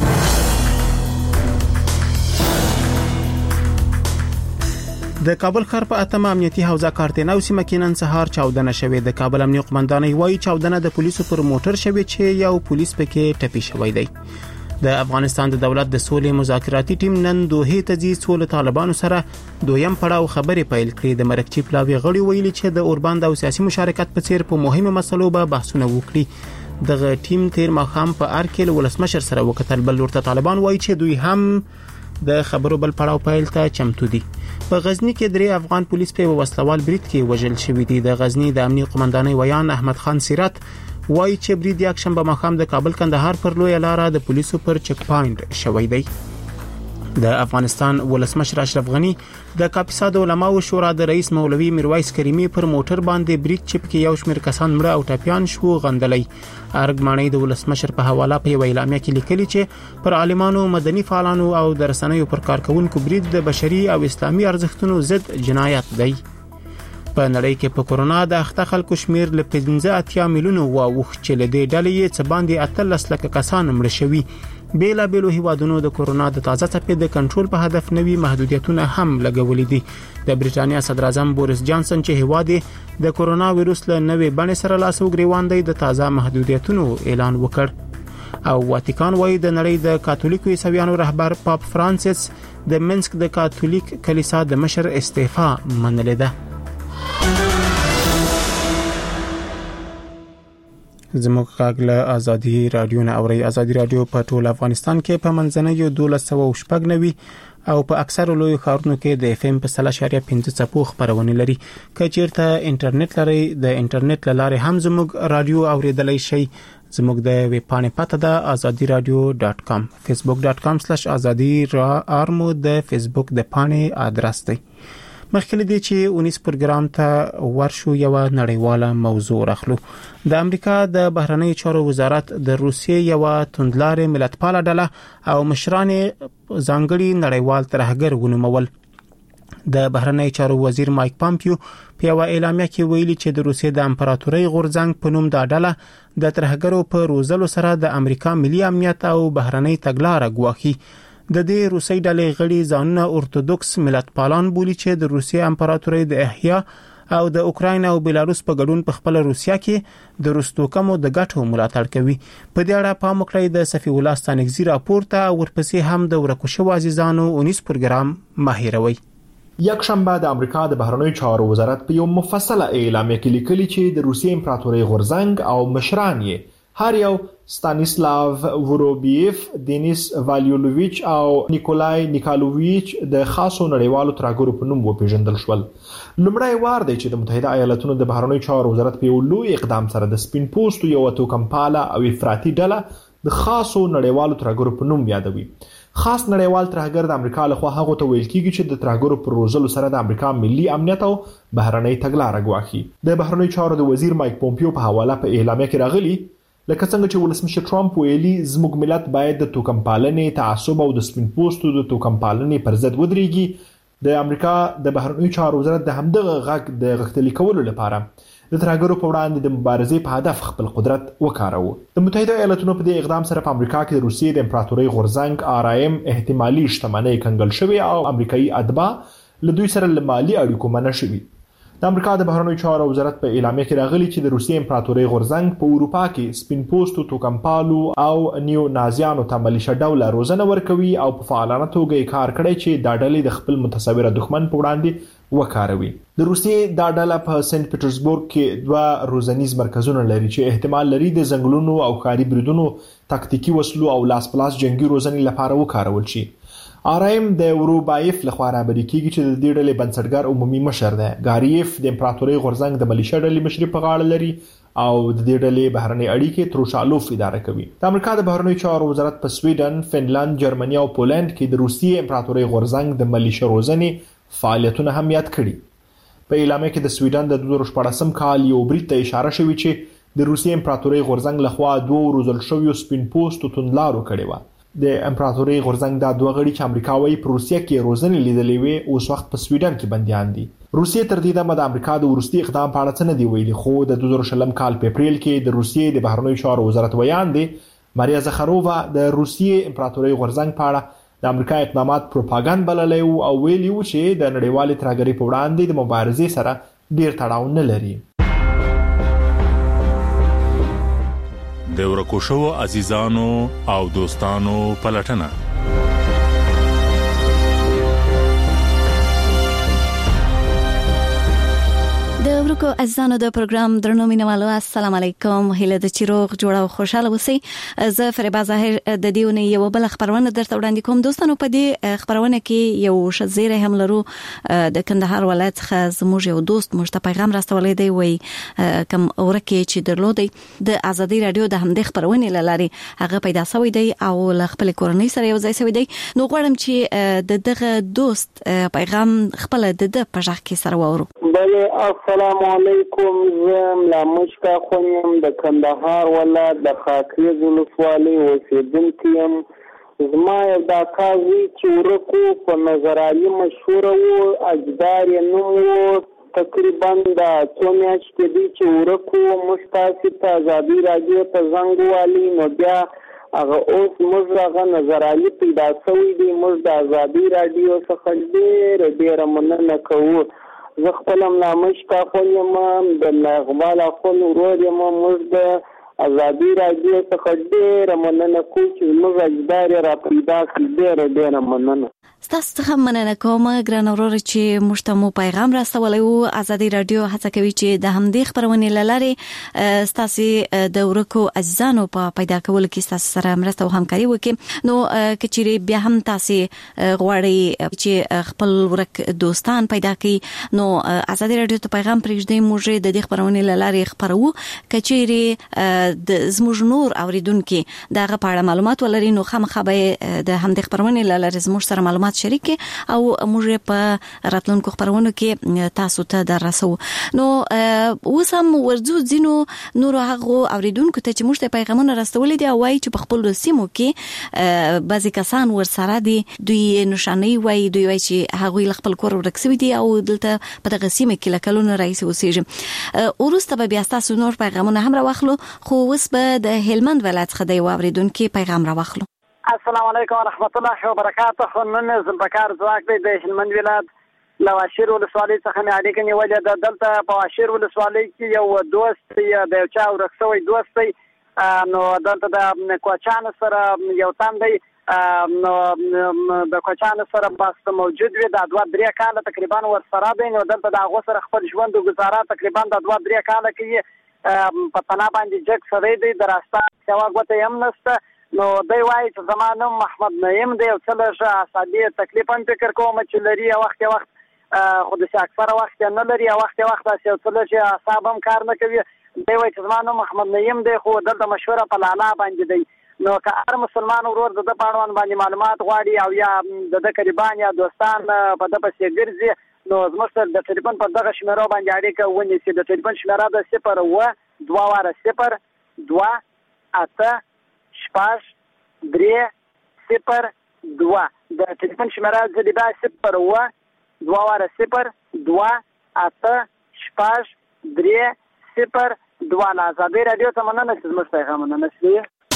د کابل ښار په اتمه امنیتي حوزه کارتناو سیمه کې نن سهار چاودنه شوې د کابل امنیتي قومندانۍ وایي چاودنه د پولیسو پر موټر شوې چې یو پولیس پکې ټپي شوی دی د افغانستان د دولت د سولې مذاکراتي ټیم نن دوه ته ځي سولې طالبانو سره دویم پړاو خبرې پیل کړې د مرکچی پلاوی غړي ویلي چې د اورباند او سیاسي مشارکت په څیر په مهمه مسلو به بحثونه وکړي دغه ټیم تیر مخام په ارکل ولسمشر سره وکتل بل ورته طالبان وایي چې دوی هم د خبرو بل پړاو پیل ته چمتو دي په غزنی کې درې افغان پولیس په وسلوال برید کې وژل شوی دي د غزنی د امنیتي قومندانۍ ویان احمد خان سیرت وایي چې برید یکشنبه په مخام د کابل کندهار پر لوی لار د پولیسو پر چک پاینټ شوی دی د افغانستان ولسمشر اشرف غنی د کاپیسا د علماو شورا د رئیس مولوی میرویس کریمی پر موټر باندې برید چې په یو شمېر کسان مړه او ټپيان شو غندلې ارګمانۍ د ولسمشر په حواله په یو اعلامیه کې لیکلي چې پر عالمانو مدني فعالانو او د رسنیو پر کارکونکو برید د بشري او اسلامي ارزښتونو ضد جنایت دی په نړۍ کې په کورونا د اخته خلکو شمیر له 15 میلیونو واوښ چې له دې ډلې څخه باندې 13 لک کسان مړ شوي بیلا بیلو هیوادونو د کورونا د تازه څپې د کنټرول په هدف نوي محدودیتونه هم لګولې دي د بریټانیا صدر اعظم بوریس جانسن چې هیواد د کورونا وایروس له نوې بڼې سره لاس وګریوان دی د تازه محدودیتونو اعلان وکړ او واتیکان وایي د نړۍ د کاتولیکو عیسویانو رهبر پاپ فرانسیس د منسک د کاتولیک کلیسا د مشر استعفا منلې ده زموږ کاغله ازادي رادیو نه اوري ازادي رادیو په ټول افغانستان کې په منځنۍ 1290 او په اکثر لوی ښارونو کې د اف ام په 3.5 څپو خبرونه لري کچیرته انټرنیټ لري د انټرنیټ لاره هم زموږ رادیو اوریدلای شي زموږ د ویب پاڼې پته ده azadiradio.com facebook.com/azadi ارمو د فیسبوک د پاڼې ادرس دی مخکې دې چې 19 پروګرام ته ورشو یو نړیواله موضوع راخلو د امریکا د بهرنی چارو وزارت د روسیې یو توندلار ملتپاله ډله او مشران ځانګړي نړیوال ترهګر ونومول د بهرنی چارو وزیر مایک پامپیو په یو اعلامیه کې ویلي چې د روسیې د امپراتورۍ غورځنګ په نوم دا ډله د ترهګرو په روزلو سره د امریکا ملي امنیت او بهرنی تګلارې ګواښي د دې روسي ډلې غړي ځانونه اورتودوکس ملتپالان بولي چې د روسیې امپراتورۍ د احیا او د اوکراین او بیلاروس په ګډون په خپل روسیا کې د روستوکمو د ګټو ملاتړ کوي په دې اړه په مکړی د صفی الله ستانګزی راپورته ورپسې هم د ورکوشو عزیزانو 19 پروګرام ماهیروي یک شنبه د امریکا د بهرنیو چارو وزارت په یو مفصله اعلامیه کې لیکلي چې د روسیې امپراتورۍ غورځنګ او مشران یې هر یو ستانیسلاو وروبیف دینیس والیولویچ او نیکولای نیکالوویچ د خاصو نړیوالو ترهګرو په نوم وپیژندل شول لومړی وار دی چې د متحده ایالاتونو د بهرنیو چارو وزارت په یو لوی اقدام سره د سپین پوستو یو توکمپاله او افراطي ډله د خاصو نړیوالو ترهګرو په نوم یادوي خاص نړیوال ترهګر د امریکا لخوا هغه ته ویل کیږي چې د ترهګرو پر روزلو سره د امریکا ملي امنیت او بهرنی تګلارې ګواښي د بهرنیو چارو د وزیر مایک پومپیو په حواله په اعلامیه کې راغلي لکه څنګه چې ولسمشر ټرمپ ویلي زموږ ملت باید د توکمپالنې تعصب او د سپین پوستو د توکمپالنې پر ضد ودرېږي د امریکا د بهرنیو چارو وزارت د همدغه غږ د غښتلي کولو لپاره د ترهګرو په وړاندې د مبارزې په هدف خپل قدرت وکاروه د متحده ایالاتونو په دې اقدام سره په امریکا کې د روسیې د امپراتورۍ غورځنګ آر ام احتمالي شتمنۍ کنګل شوی او امریکایي اتباع له دوی سره له مالي اړیکو منع شوي د امریکا د بهرنیو چارو وزارت په اعلامیه کې راغلي چې د روسیې امپراتورۍ غورځنګ په اروپا کې سپین پوستو توکمپالو او نیو نازیانو ته ملیشه ډوله روزنه ورکوي او په فعالانه توګه کار کوي چې دا ډلې د خپل متصوره دښمن په وړاندې وکاروي. د روسیې دا ډله په سنت پټرزبورګ کې 2 روزنیز مرکزونه لري چې احتمال لري د ځنګلونو او ښکاري بریدونو تاکتیکي وسلو او لاس پلاس جنگي روزنې لپاره وکارول شي. آرایم د وروبایف لخوا رابري کیږي چې د دې ډلې بنسټګر عمومي مشر دی. ګاریف د امپراتورۍ غورځنګ د ملیشیا ډلې مشري په غاړه لري او د دې ډلې بهرنۍ اړیکې تروشالوف اداره کوي. د امریکا د بهرنیو چارو وزارت په سویډن، فنلند، جرمني او پولند کې د روسیې امپراتورۍ غورځنګ د ملیشیا روزنې فعالیتونه هم یاد کړي. په اعلامیه کې د سویډن د 2014 کال یو برید ته اشاره شوې چې د روسیې امپراتورۍ غورځنګ لخوا 2 روزل شویو سپین پوستو توندلارو کړي و. د امپراتورۍ غورځنګ د 2 غړي چې امریکا وايي په روسیه کې روزنې لیدلې وي اوس وخت په سویډن کې بنديان دي. روسیې تر دې دمه د امریکا د وروستي اقدام په اړه څه نه دی ویلي، خو د 2020 کال په اپریل کې د روسیې د بهرنیو چارو وزارت ویان دی ماریا زخرووا د روسیې امپراتورۍ غورځنګ په اړه د امریکا اقدامات پروپاګاندا بللی او ویلي و چې د نړیوالې ترهګرۍ په وړاندې د مبارزې سره ډیر تړاو نه لري. د ورکو شوو عزیزانو او دوستانو پلټنه. د ورکو عزیزانو د پروګرام درنو مینوالو السلام علیکم، هیله د چیروغ جوړه او خوشاله اوسئ. زه فریبا ظاهر د دیونه یو بل خبرونه درته وړاندې کوم. دوستانو په دې خبرونه کې یو شزیره هم لرو د کندهار ولایت څخه زموږ یو دوست مشته پیغام راستولې دی، وای کوم ورکه چې درلودې د ازادي رادیو د همدې خبرونه لاري هغه پیدا شوی دی او ل خپل کورنۍ سره یو ځای شوی دی. نو غواړم چې دغه دوست پیغام خپل د پژغ کې سره وورو. بله السلام علیکم، زم لا مشکا خونیم د کندهار ولایت د خاکریز ولسوالۍ اوسیدونکی یم. زما یو دا کاوی چې ورکو په نظرالي مشهور وو، اجدار یې نوم وو. تقریبا د څو میاشتې دی چې ورکو موږ تاسې ته ازادي راډیو ته زنګ ووالي، نو بیا هغه اوس موږ هغه نظرالي پیدا شوی دی. موږ د ازادي راډیو څخه ډېره مننه کوو. زه خپل ملامشکا خونیم د اقبال اخون ورور یم. موږ د ازادي راډیو څخه ډېره مننه کوو چې موږ اجدار را پیدا کړي. ډېره مننه. ستاسو څخه مننه کوم ګران اورور چې موږ ته مو پیغام راستولی وو. ازادي راډیو هڅه کوي چې د همدې خبرونې له لارې ستاسو د ورکو عزیزانو په پیدا کولو کې ستاسو سره مرسته او همکاري وکړي. نو کچېرې بیا هم تاسو غواړئ چې خپل ورک دوستان پیدا کړئ، نو ازادي راډیو ته پیغام پرېږدئ. موږ د دې خبرونې له لارې خبرو. کچېرې د زموږ نور اوریدونکو دغه په اړه معلومات ولري، نو خامخا به د همدې خبرونې له لارې زموږ سره معلومات شریک او موږ په راتلونکو خبرونو کې تاسو ته دررسو. نو اوس هم ورځو ځینو نور هغه اوریدونکو ته چې موږ ته پیغامونه راستولې دي او وايي چې په خپل سیمو کې بعضی کسان ورسره دي، دوی نشانه وایي، دوی وایي چې هغه خپل کور ورکسوي دي او دلته په دغه سیمه کې لکلونه رئیس اوسېږي. ورسته به بیا تاسو نور پیغامونه هم راوخلو، خو اوس به د هلمند ولایت څخه دی اوریدونکو پیغام راوخلو. السلام علیکم ورحمت الله وبرکاته. نن زمبکار ځواک دی د هلمند ولایت له واشیر ولسوالۍ څخه مې اړیکه نیولې ده. دلته په واشیر ولسوالۍ کې یو دوست د یو چا ورکسوی دوست دی، نو دلته د کوچانو سره یو تن دی، نو د کوچانو سره بس موجود وي. د 2-3 کاله تقریبا ورسره دی، نو دلته د هغو سره خپل ژوند او ګزاره تقریبا د 2-3 کاله کې په تنه باندې جګ سړی دی، د راسته سوا ګوته هم نشته. نو دی وایي چې زما نوم محمد نعیم دی او څه لږ اعصابي تکلیف هم فکر کوم چې لري، وخت خو داسې اکثره وخت نه لري، وخت داسې یو څه لږ اعصاب هم کار نه کوي. دی وایي چې زما نوم محمد نعیم دی، خو دلته مشهوره په لالا باندې دی. نو که هر مسلمان ورور د ده په اړوند باندې معلومات غواړي او یا د ده قریبان یا دوستان په ده پسې ګرځي، نو زموږ سره د ټلیفون په دغه شمیرو باندې اړیکه ونیسي. د ټلیفون شمیره د 0-2-0-8-3-0-2. د ټلیفون شمیره زه دا 0-2-0-8-3-0-2. له ازادي راډیو ته مننه چې زموږ پیغامونه نشوي.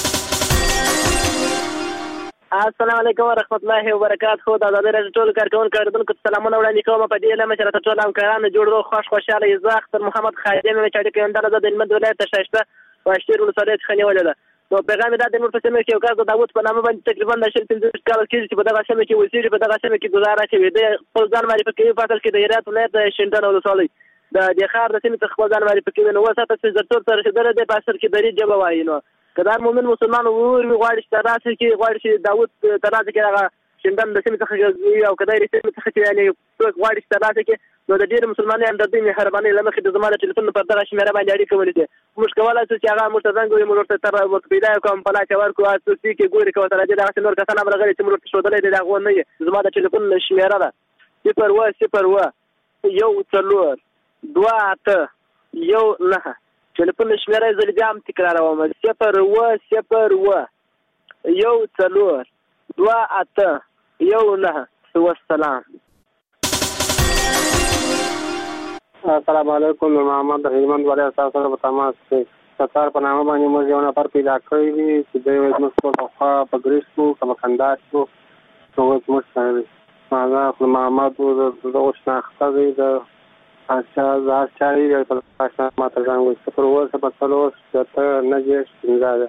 السلام علیکم ورحمت الله وبرکاته. د ازادي راډیو ټول کارکونکو اوریدونکو ته سلامونه وړاندې کوم. په دې لمه چې راته ټول همکارانو جوړ روغ خوشاله زه اختر محمد خادم مې چې اړیکه یندل د هلمند ولایت شایسته واشیر ولسوالۍ څخه نیولې ده. نو پیغام دا د نور په سیمه کې یو کار د داوود په نامه باندې تقریبا د 15 کال کېږي چې په دغه سیمه کې وسیږي په دغه سیمه کې گزاره کوي د خپل ځان معرفي کوي په اصل کې د هرات ولایت شینډن ولسوالۍ د خار د سیمې څخه خپل ځان معرفي کوي نو وساته چې زړه تر رسیدل د په اصل کې د ری جواب وایي نو کله مومن مسلمان ور غواړي چې تاسو کې غواړي چې داوود ترازه کې هغه شندن د سیمې څخه او کداې سیمې څخه چې یعنی غواړي چې تاسو کې نو د ډېر مسلمانانو د دې مهرباني لمخې د زمانه ټلیفون پر دغه شمیره باندې اړیکه ولې موږ کولای شو چې هغه مرتضی ګوري موږ ته تر پیدا کوم په لاچ ورکو تاسو کې ګوري کوي تر دې دا څنګه کسان امر غلي چې موږ ته شو دلې دا غو نه زمانه ټلیفون شمیره ده 0 یو څلور 2 8 یو نه ټلیفون شمیره زل بیا هم تکراروم 0 یو څلور 2 8 یو نه والسلام. السلام علیکم محمد هلمند والے تاسو سره په تماس کې ستار په نامه باندې موږ یو نفر پیدا کړی دی چې د موږ په خوا په ګریسو کوم کنداز کو نو موږ سره هغه محمد د شناخته دی د چاري په پښه ماته ځان وځي پر ورسره په څلور ته نه جوړ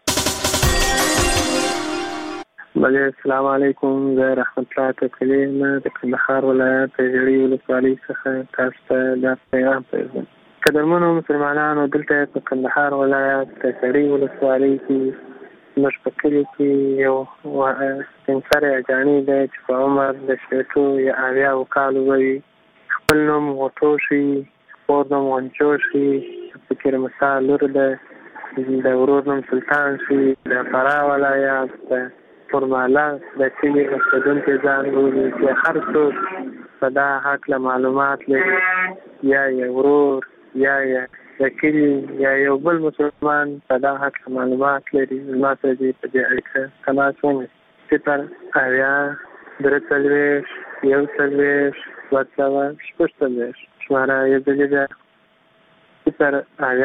بله السلام علیکم زه رحمت الله تکلی نه د کندهار ولایت جړی ولسوالۍ څخه تاسو ته دا پیغام پرېږدم قدرمنو مسلمانانو دلته په کندهار ولایت د جړی ولسوالۍ کې موږ په کلي کې یو سپین سری اجاني دی چې په عمر د شپېتو یا اویاوو کالو وي خپل نوم غوټو شي خپور نوم غنچو شي فکر مسا لور ده د ورور نوم سلطان شي د فراه ولایت فرماله د کلي اوسېدونکي ځان بولي چې هر څوک په دا هکله معلومات لري یا یو ورور یا د کلي یا یو بل مسلمان په دا هکله معلومات لري زما سره دې په دې اړیکه تماس ونیسي 0 یو 40 2 شماره یې ځلې ده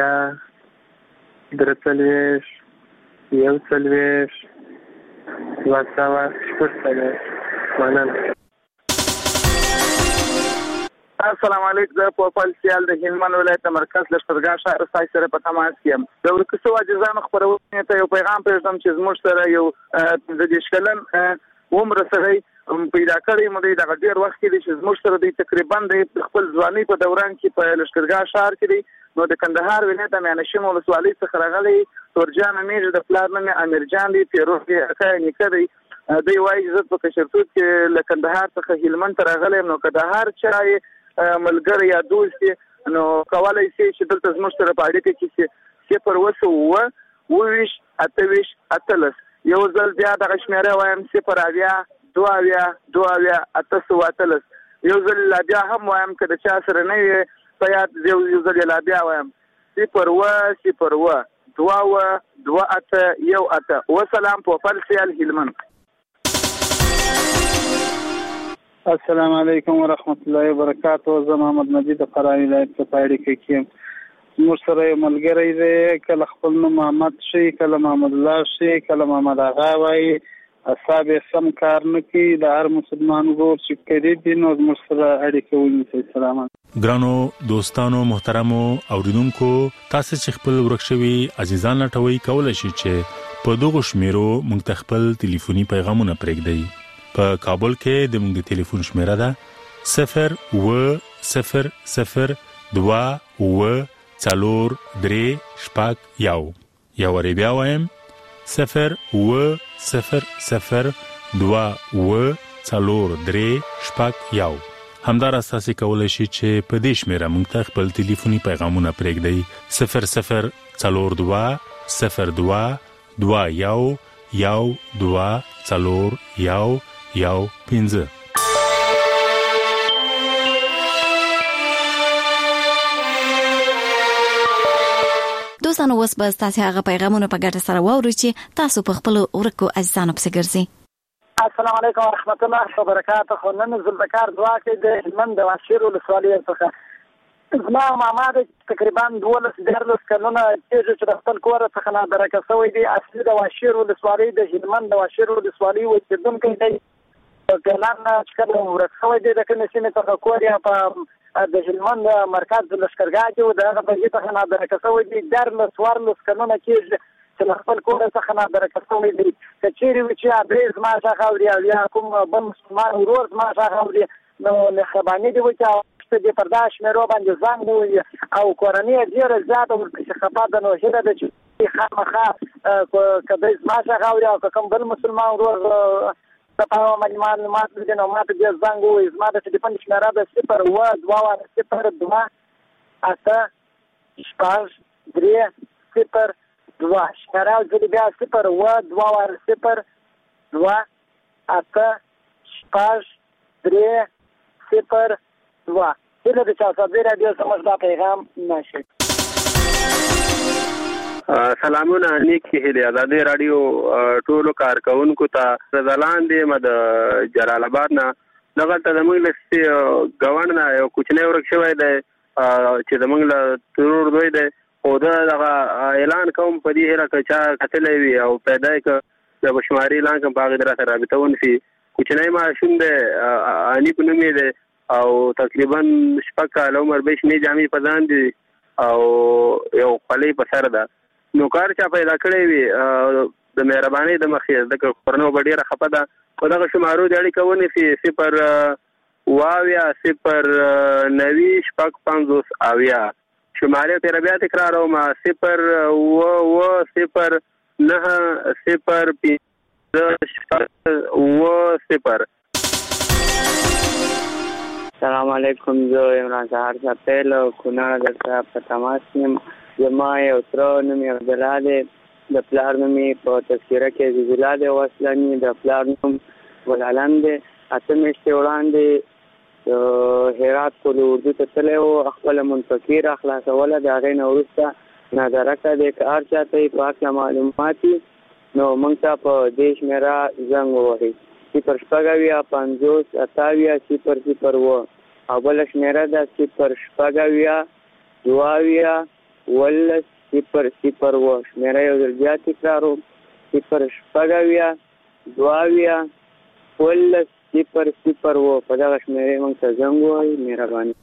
0 یو 40 السلام علیکم زه په پالسیال د هلمند ولایت مرکز لښکرګاه شهر سره په تماس یم د ورکسو عاجزانو خبرونه ته یو پیغام پرېږدم چې زموږ سره یو د دې شکلن عمر سره پیدا کړی مو د ډېر وخت کې چې زموږ سره د تقریبا د خپل ځواني په دوران کې په لښکرګاه شهر کې نو د کندهار ولایت میانشین ولسوالۍ څخه راغلی تورجان امیر د پلار نوم امیر جان دی پیروز اکای نکدي دوی وايي عزت په کشرتوت کې له کندهار څخه هلمند ته راغلی نو کندهار چای ملګری یا دوست نو کولای شي چې دلته زموږ سره په اړیکه کې صفر وسو وویش اتویش اتلس یو ځل بیا د شمیره وایم 0 2 اتسو اتلس یو ځل لا بیا هم وایم که د چا سره نه وي په یاد یو ځل لا بیا وایم 0 2 8 یو 8 وسلام په پالسیال هلمند. السلام علیکم ورحمت الله وبرکاته زه محمد مجید فراه ولایت په اړیکه کې موږ سره یو ملګری دی کله خپل نوم محمد شي کله محمد الله شي کله محمد آغا وایي اصحاب سم کار نه کوي د هر مسلمان ورور چې کړي دي نو موږ سره اړیکه ونیسئ. سلام ګرانو دوستانو محترمو اوریدونکو تاسو چې خپل ورکشوي عزیزان لټوي کولای شئ چې په دغه شمیرو موږ ته خپل ټلیفوني پیغامونه پرېږدئ. په کابل کې د موږ د ټلیفون شمیره ده 0 یا ور بیا وایم 0 همدار اساسي کولای شي چې په دې شمیره موږ ته خپل ټلیفوني پیغامونه پرېږدئ 00221 دوستانو اوس به تاسو هغه پیغامونه په ګډه سره واورئ چې تاسو په خپل ورکو عزیزانو پسې ګرځئ. السلام علیکم ورحمت الله وبرکاته. نن زلبکار دعا کې د هلمند د واشیر ولسوالۍ څخه زما ماما د تقریبا 12 کلونه چې د خپل کور څخه نه درکه شوی دی. اصلي د واشیر ولسوالۍ د هلمند د واشیر ولسوالۍ اوسېدونکی دی. ګلان چې کله ورسوي دی د کومې سیمې څخه کور یا په د هلمند مرکز لښکرګاه کې د هغه په ځای څخه نه درکه شوی دی. 14 کلونه کې چې خپل کور څخه نه درکړو دي چې چیرې وي چې ادرس ما څخه اوري او یا کوم بل مسلمان ورور ما څخه اوري نو مهرباني دی چې د پرداش مې رو باندې زنګ وي او کورنۍ ډیره زیاته ورپسې خفه ده نو هیله ده چې خامخا کدی ما څخه اوري او کوم بل مسلمان ورور په معلومات دي نو ماته د زنګ وي زما د ټلیفون شمېره ده 0 اته شپږ 3 0 2 شمېره زه بیا 0 2 اته شپږ 3 0 2 هله د چاسابې رادیو سمج دا پیغام نشي. سلامونه نیک هله آزادي رادیو ټولو کارکونکو ته زلان دی مد جلال آباد نه دغه ته زموږ لسته غوڼ نه یو کوچنی ورک شوی دی چې زموږ له ترور دوی دی او دغه اعلان کوم په دې هره کچا کتلې وي او پیدا ک د بشماري اعلان کوم باغ درته رابطه ونشي کوچنی ماشوم دی اني په نوم دی او تقریبا شپږ کال عمر به شنه جامې پدان دي او یو خلې په سر ده نو کار چا پیدا کړی وي د مهرباني د مخې د کورنو ډیره خپه ده او دغه شمارو د اړیکه ونی سي 0 واویا 0 90 شپږ 50 اویا شمارې تر بیا تکرار او ما 0 و 0 9 0 0 السلام علیکم زه عمران سهار صاحب له کونړ درته په تماس یم زما یو تر نوم یې عبدالله دی د پلار نوم یې په تذکره کې عزیز الله دی وسلني د پلار نوم ګلعلم دی اته میاشتې وړاندې هرات کولو اردو ته تللی و خپله منفقي راخلاصوله د هغې نه وروسته نادرکه دی که هر چا ته یې په هکله معلومات وي نو موږ ته په دې شمېره زنګ ووهئ 0 شپږ اویا 50 اتاویا 0 0 و او بله شمېره ده 0 شپږ اویا 2 اویا 0 0 و شمېره یو ځل بیا تکراروم 0 شپږ اویا 2 اویا 0 0 و په دغه شمېرې موږ ته زنګ ووهئ مهرباني.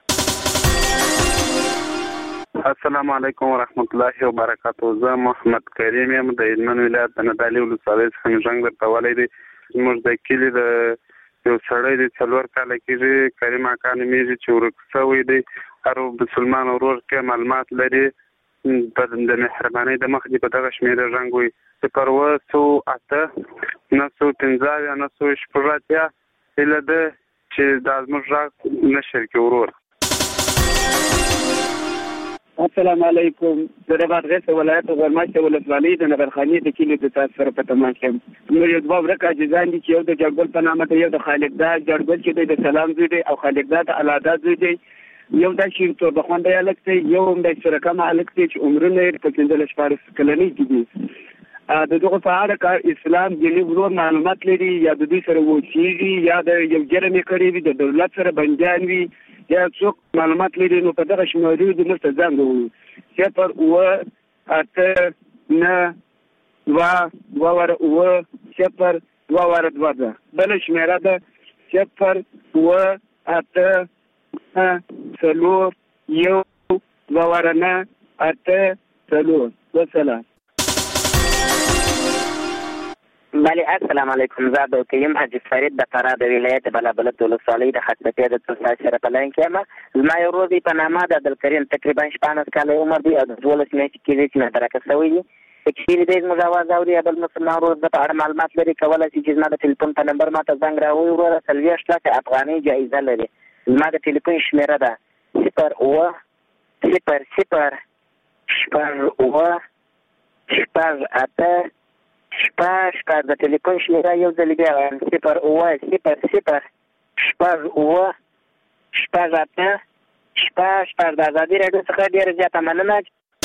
السلام علیکم ورحمت الله وبرکاته. زه محمد کریم یم د هلمند ولایت د نادعلي ولسوالۍ څخه زنګ درته ولی دی. موږ د کلي د یو سړی دی 4 کاله کېږي کریم اکا نومېږي چې ورک شوی دی هر مسلمان ورور کې معلومات لري د مهربانۍ د مخې په دغه شمېره زنګ وي 0 8 9 9 شپږ هیله ده چې دا زموږ غږ نشر کړي ورور. السلام علیکم. زه د بادغیس ولایت غرماشته ولسوالۍ د نغرخاني د کلي د تاسو سره په تماس یم. موږ یو دوه ورک عاجزان دي چې یو د جړګل په نامه دی یو د خالق دا جړګل چې د سلام زوی دی او خالق دا د الادا زوی دی یو د شیر تور د خوند الک دی یو د شرکا مالک دی چې عمرونه یې په 15 کلنۍ کې دي د دغه په اړه کار اسلام دیني ورور معلومات لري یا د دې سره وچیږي یا د یو جرم کړی وي د دولت سره بنجان وي یا څوک معلومات لري نو په دغه شمېرې د مرسته ځان وو 0 و 8 9 2 ور و 0 2 ور 2 ده بل شمېره ده 0 و 8 سلور یو 2 ور 9 8 سلور وسلام. بله السلام علیکم. زه د کیم حاجی فرید د فراه د ولایت بلابلد ولسوالۍ د خدمتي د تاسو سره په لاین کې یم. زما یو ورور دی په نامه د عبدالکریم تقریبا 14 کاله عمر دی او د 12 میاشتې کېږي چې نادرکه شوی دی. چیرې دی زموږ اواز اوري بل مسلمان ورور د په اړه معلومات لري کولی شي چې زما د ټلیفون په نمبر ماته زنګ راووایي وروره 40 لکه افغانۍ جایزه لري. زما د ټلیفون شمېره ده 0 و 0 0 شپږ اوه شپږ اته شپږ د ټلیفون شمېره یو ځل بیا وایم 0 اوه 0 0 شپږ اوه شپږ اته شپږ د ازادي راډیو څخه ډېره زیاته مننه.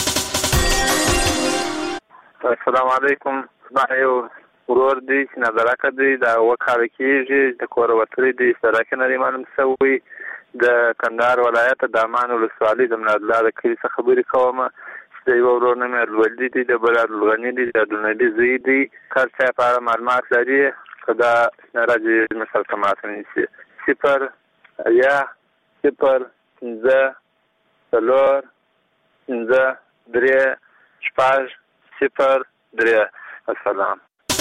السلام علیکم. زما یو ورور دی چې نظرکه دی دا 7 کاله کېږي د کوره وتلی دی سړک نه دی معلوم شوی د کندهار ولایت د امان ولسوالۍ د منادله د کلي څخه خبرې کوم. د یو ورور نوم یې الولدي دی د بل عبدالغني دی د عبدالنبي زوی دی. هر چا په اړه معلومات لري که دا شمېره دې مثل ته ماته نیسي 0 اویا 0 5 4 5 3 شپږ 03 السلام.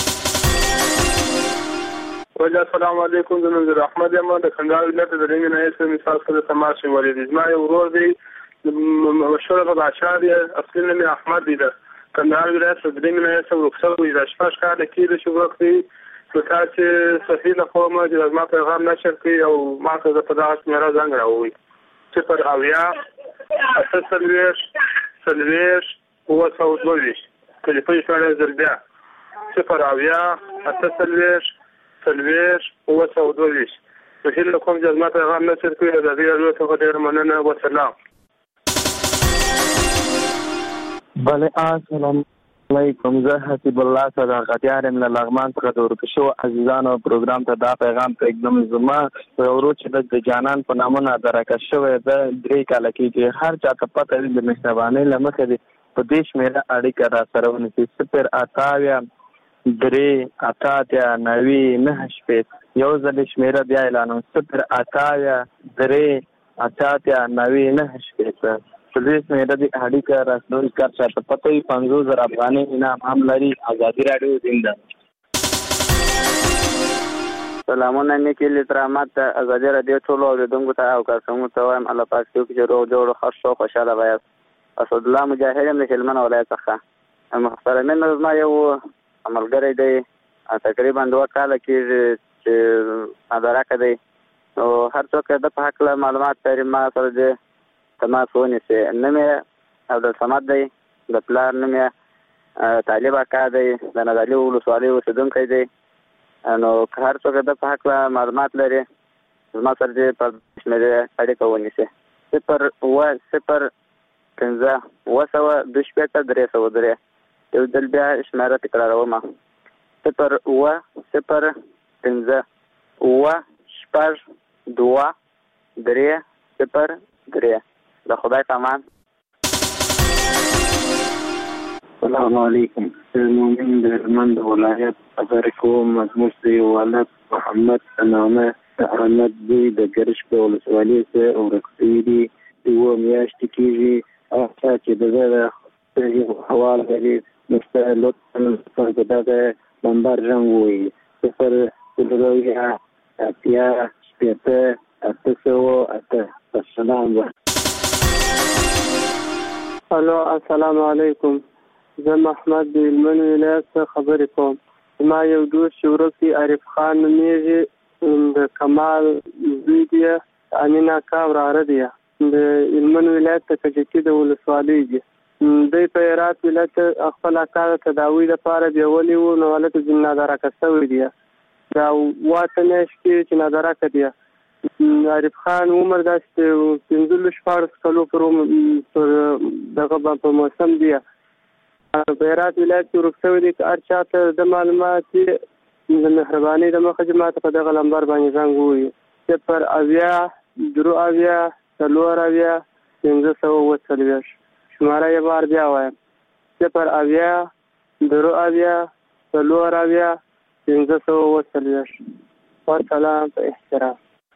السلام علیکم. زه نظر احمد یم د کندهار ولایت د رنګ نه اسم مثال سره تماس ولید. زما یو ورور دی مشهور بادشاہ دی، اصلي نوم احمد دی. د کندهار ولایت د رنګ نه اسم رخصت وي د شپږ کال کې شو وخت دی چې صحیح نه کومه چې ما پیغام نشر کړی او ما ته په دغه سمره زنګ راووي 0 اساس سلويش هو سعودوي ټلیفون سره زربیا 0 اساس سلويش هو سعودوي صحیح نه کوم چې ما پیغام نشر کړی د دې له څخه ډیر مننه. والسلام. بله السلام علیکم. زه حسیب الله صداقتیار یم له لغمان څخه د ورکشو عزیزانو پروګرام ته دا پیغام پرېږدم. زما ورور چې د جانان په نامه درکه شوی ده 3 کاله کېږي. هر چا ته پته وي د مهربانۍ له مخې دی په دې شمېره اړیکه را سره ونیسي 0 اتاتیا 90 9 شپېته یو ځل شمېره بیا اعلانوم 0 3 اتاتیا 90 9 شپېته پولیس مې د اړیکه راسنوي کار چاته پته وي 50,000 افغاني انعام هم لري. آزادي رادیو زنده. سلامونه نیکی لترامات آزادي رادیو ټول اوریدونکو ته او کارکونکو ته وایم الله پاک دې چې روغ جوړ خوشو خوشاله وي. اسد الله مجاهد د هلمند ولایت څخه محترمین زما یو عملګری دی تقریبا 2 کال کې چې ادارکه دی او هر څوک د په حق معلومات لري ما سره دی تماس ونیسي. نومې عبدالصمد دی د پلار نومې طالب اکا دی د نادعلي ولسوالۍ اوسېدونکی دی. نو که هر څوک د په حق معلومات لري زما سره دې په شمېرې اړیکه ونیسي 0 15 303 یو ځل بیا شمېره تکراروم 0 15 2 3 د خدای پامان. السلام علیکم. مومن د هلمند ولایت خبرې کوم. زموږ د ولد محمد نامه احمد دی د ګرش په ولسوالۍ کې ورک شوي دي 2 میاشتې کېږي. هغه چې د حوال لري مستر لطفا په دغه نمبر رنګ ووایي 0 السلام. الو السلام علیکم. زه محمد د هلمند ولایت څخه خبرې کوم. زما یو دوست چې ورک دی عارف خان نومیږي د کمال زوی دی امین اکا وراره دی د هلمند ولایت ته کجکي د ولسوالۍ دی. دوی په هرات ولایت خپل اکا د تداوي لپاره بیولي وو نو هلته ځینې نادارکه شوي دي. دا 8 میاشتې کې چې نادارکه دی. عارف خان عمر داسې 15-14 کلو پر دغه په موسم دی. په هرات ولایت کې ورک شوی دی. هر چا ته د معلومات د مهربانۍ د مخه چې ماته په دغه نمبر باندې زنګ ووایي 0 540 شماره یې بار بیا وایم 0 540 والسلام په احترام.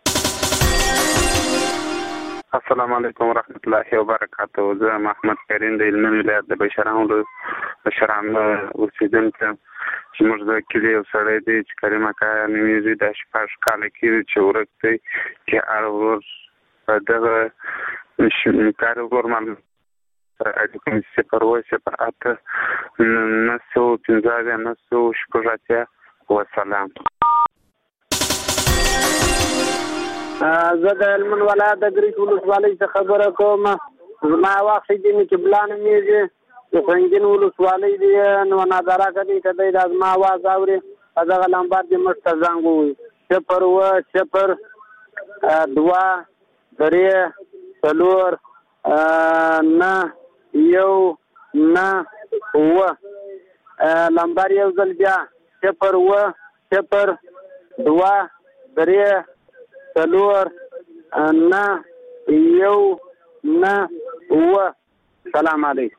السلام علیکم ورحمت الله وبرکاته. زه محمد کریم د هلمند ولایت د بشرام اوسیدونکی یم. زموږ د کلي یو سړی دی چې کریم اکا نومیږي د 6 کاله کېږي چې ورک دی چې هر ورور په دغه کار ورور معلومات سره اړیکه نیسي 0 915 والسلام. زه د هلمند ولایت د ګریش ولسوالۍ څخه خبره کوم. زما وخت دي چې بلان میږي د سنگین ولسوالۍ دی نو نادارکه دی که دی د زما آواز اوري په دغه نمبر دې موږ ته زنګ ووایي 0 2 3 4 9 نمبر یو ځل بیا 0 2 3 4 9 سلام علیکم.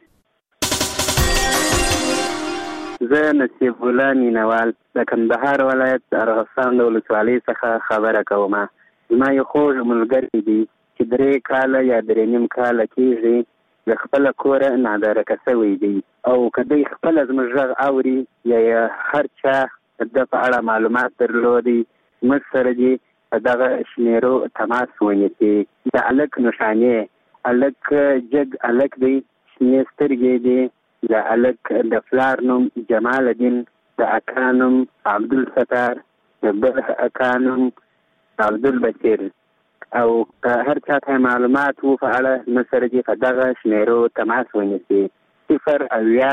زه نصیب الله مینوال د کندهار ولایت ارغستان د ولسوالۍ څخه خبره کوم. زما یو خوږ ملګری دی چې 3 کاله یا 3.5 کاله کېږي د خپل کور نادرکه شوی دی او کدی خپل زموږ اوري یا هر چا د په اړه معلومات درلودي مسره دي دغه شمیرو تماس ونیسي. د الک نشانه الک جګ الک دی شنې سترګې دی د الک د فلار نوم جمال الدین د اکانم عبدالستار د بل اکانم عبدالبصیر او هر چا ته معلومات وو په اړه مسره دي په دغه شمیرو تماس ونیسي 0 اویا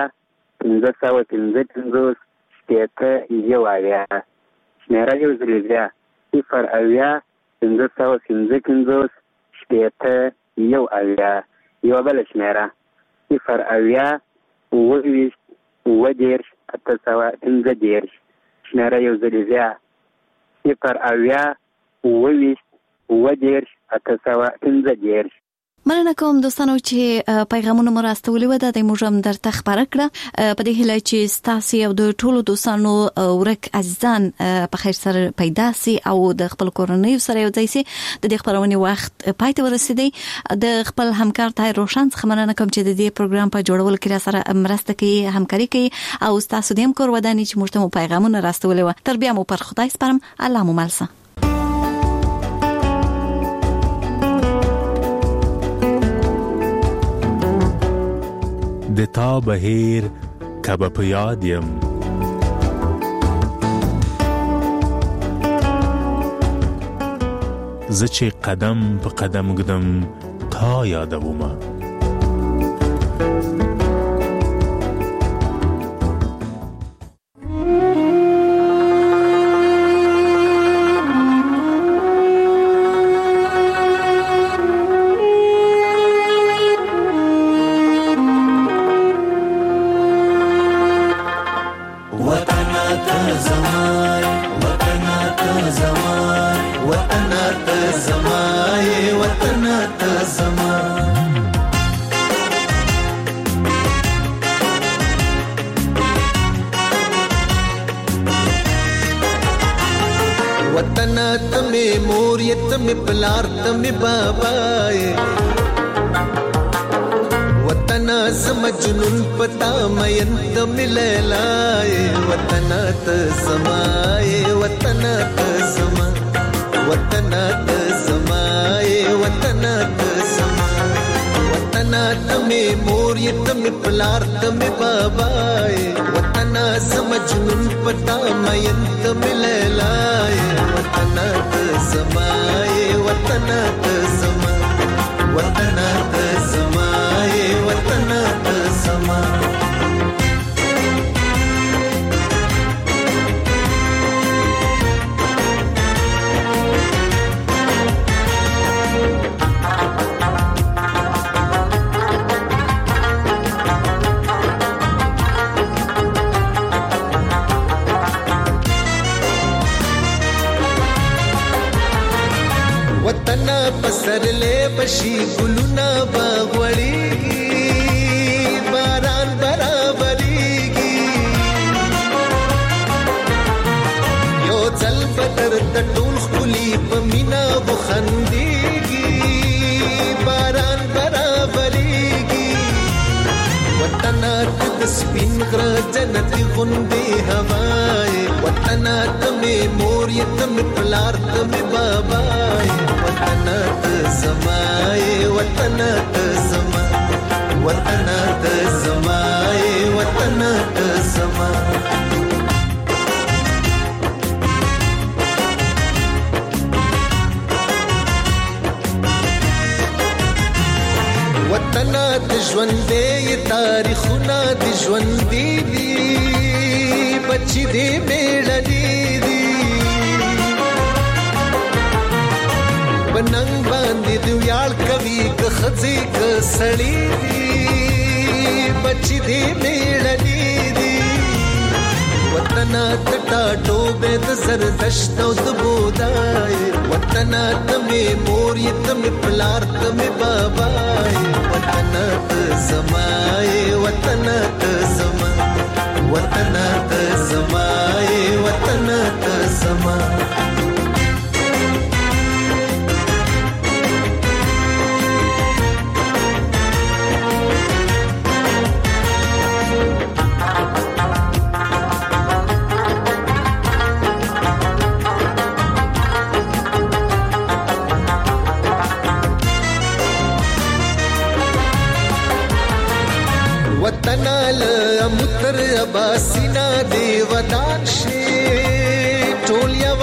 555 شپېته یو اویا شمیره یو ځل بیا 0 اویا 555 شپېته یو اویا یو بل شمیره 0 اویا 28 815 شمیره یو ځل بیا 0 اویا 28 815. مننه کوم دوستانو چې پیغامونه مو راستولي و د موږ هم درته خبره کړه په دې هیله چې ستاسو او د ټولو دوستانو ورک عزیزان په خیر سره پیدا سي او د خپل کورنۍ سره یو ځای سي. د دې خبرونې وخت پای ته ورسېدی. د خپل همکار طاهر روشن څخه مننه کوم چې د دې پروګرام په جوړولو کې را سره مرسته کوي همکاري کوي او تاسو د هم کور ودانې چې موږ ته مو پیغامونه راستولي و. تر بیا مو پر خدای سپارم. الله مو ملسه. د تا بهیر کبه په یاد یم زه چې قدم په قدم ګدم تا یادومه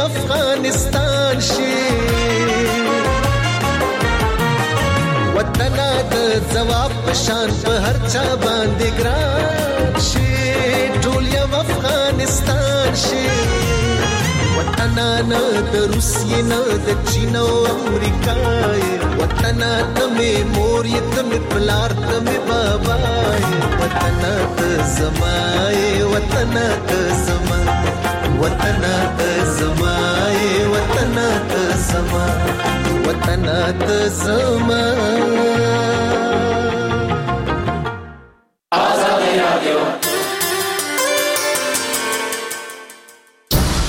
افغانستان شي وطن د جواب پشان په هر چا باندې ګران شي ټول یو افغانستان شي وطن نه د روسیې نه د چین او امریکا وطن ته مې مور یې ته مې پلار ته مې بابا وطن ته زمای وطن ته زما وطن ته زمای وطن ته زما وطن ته زما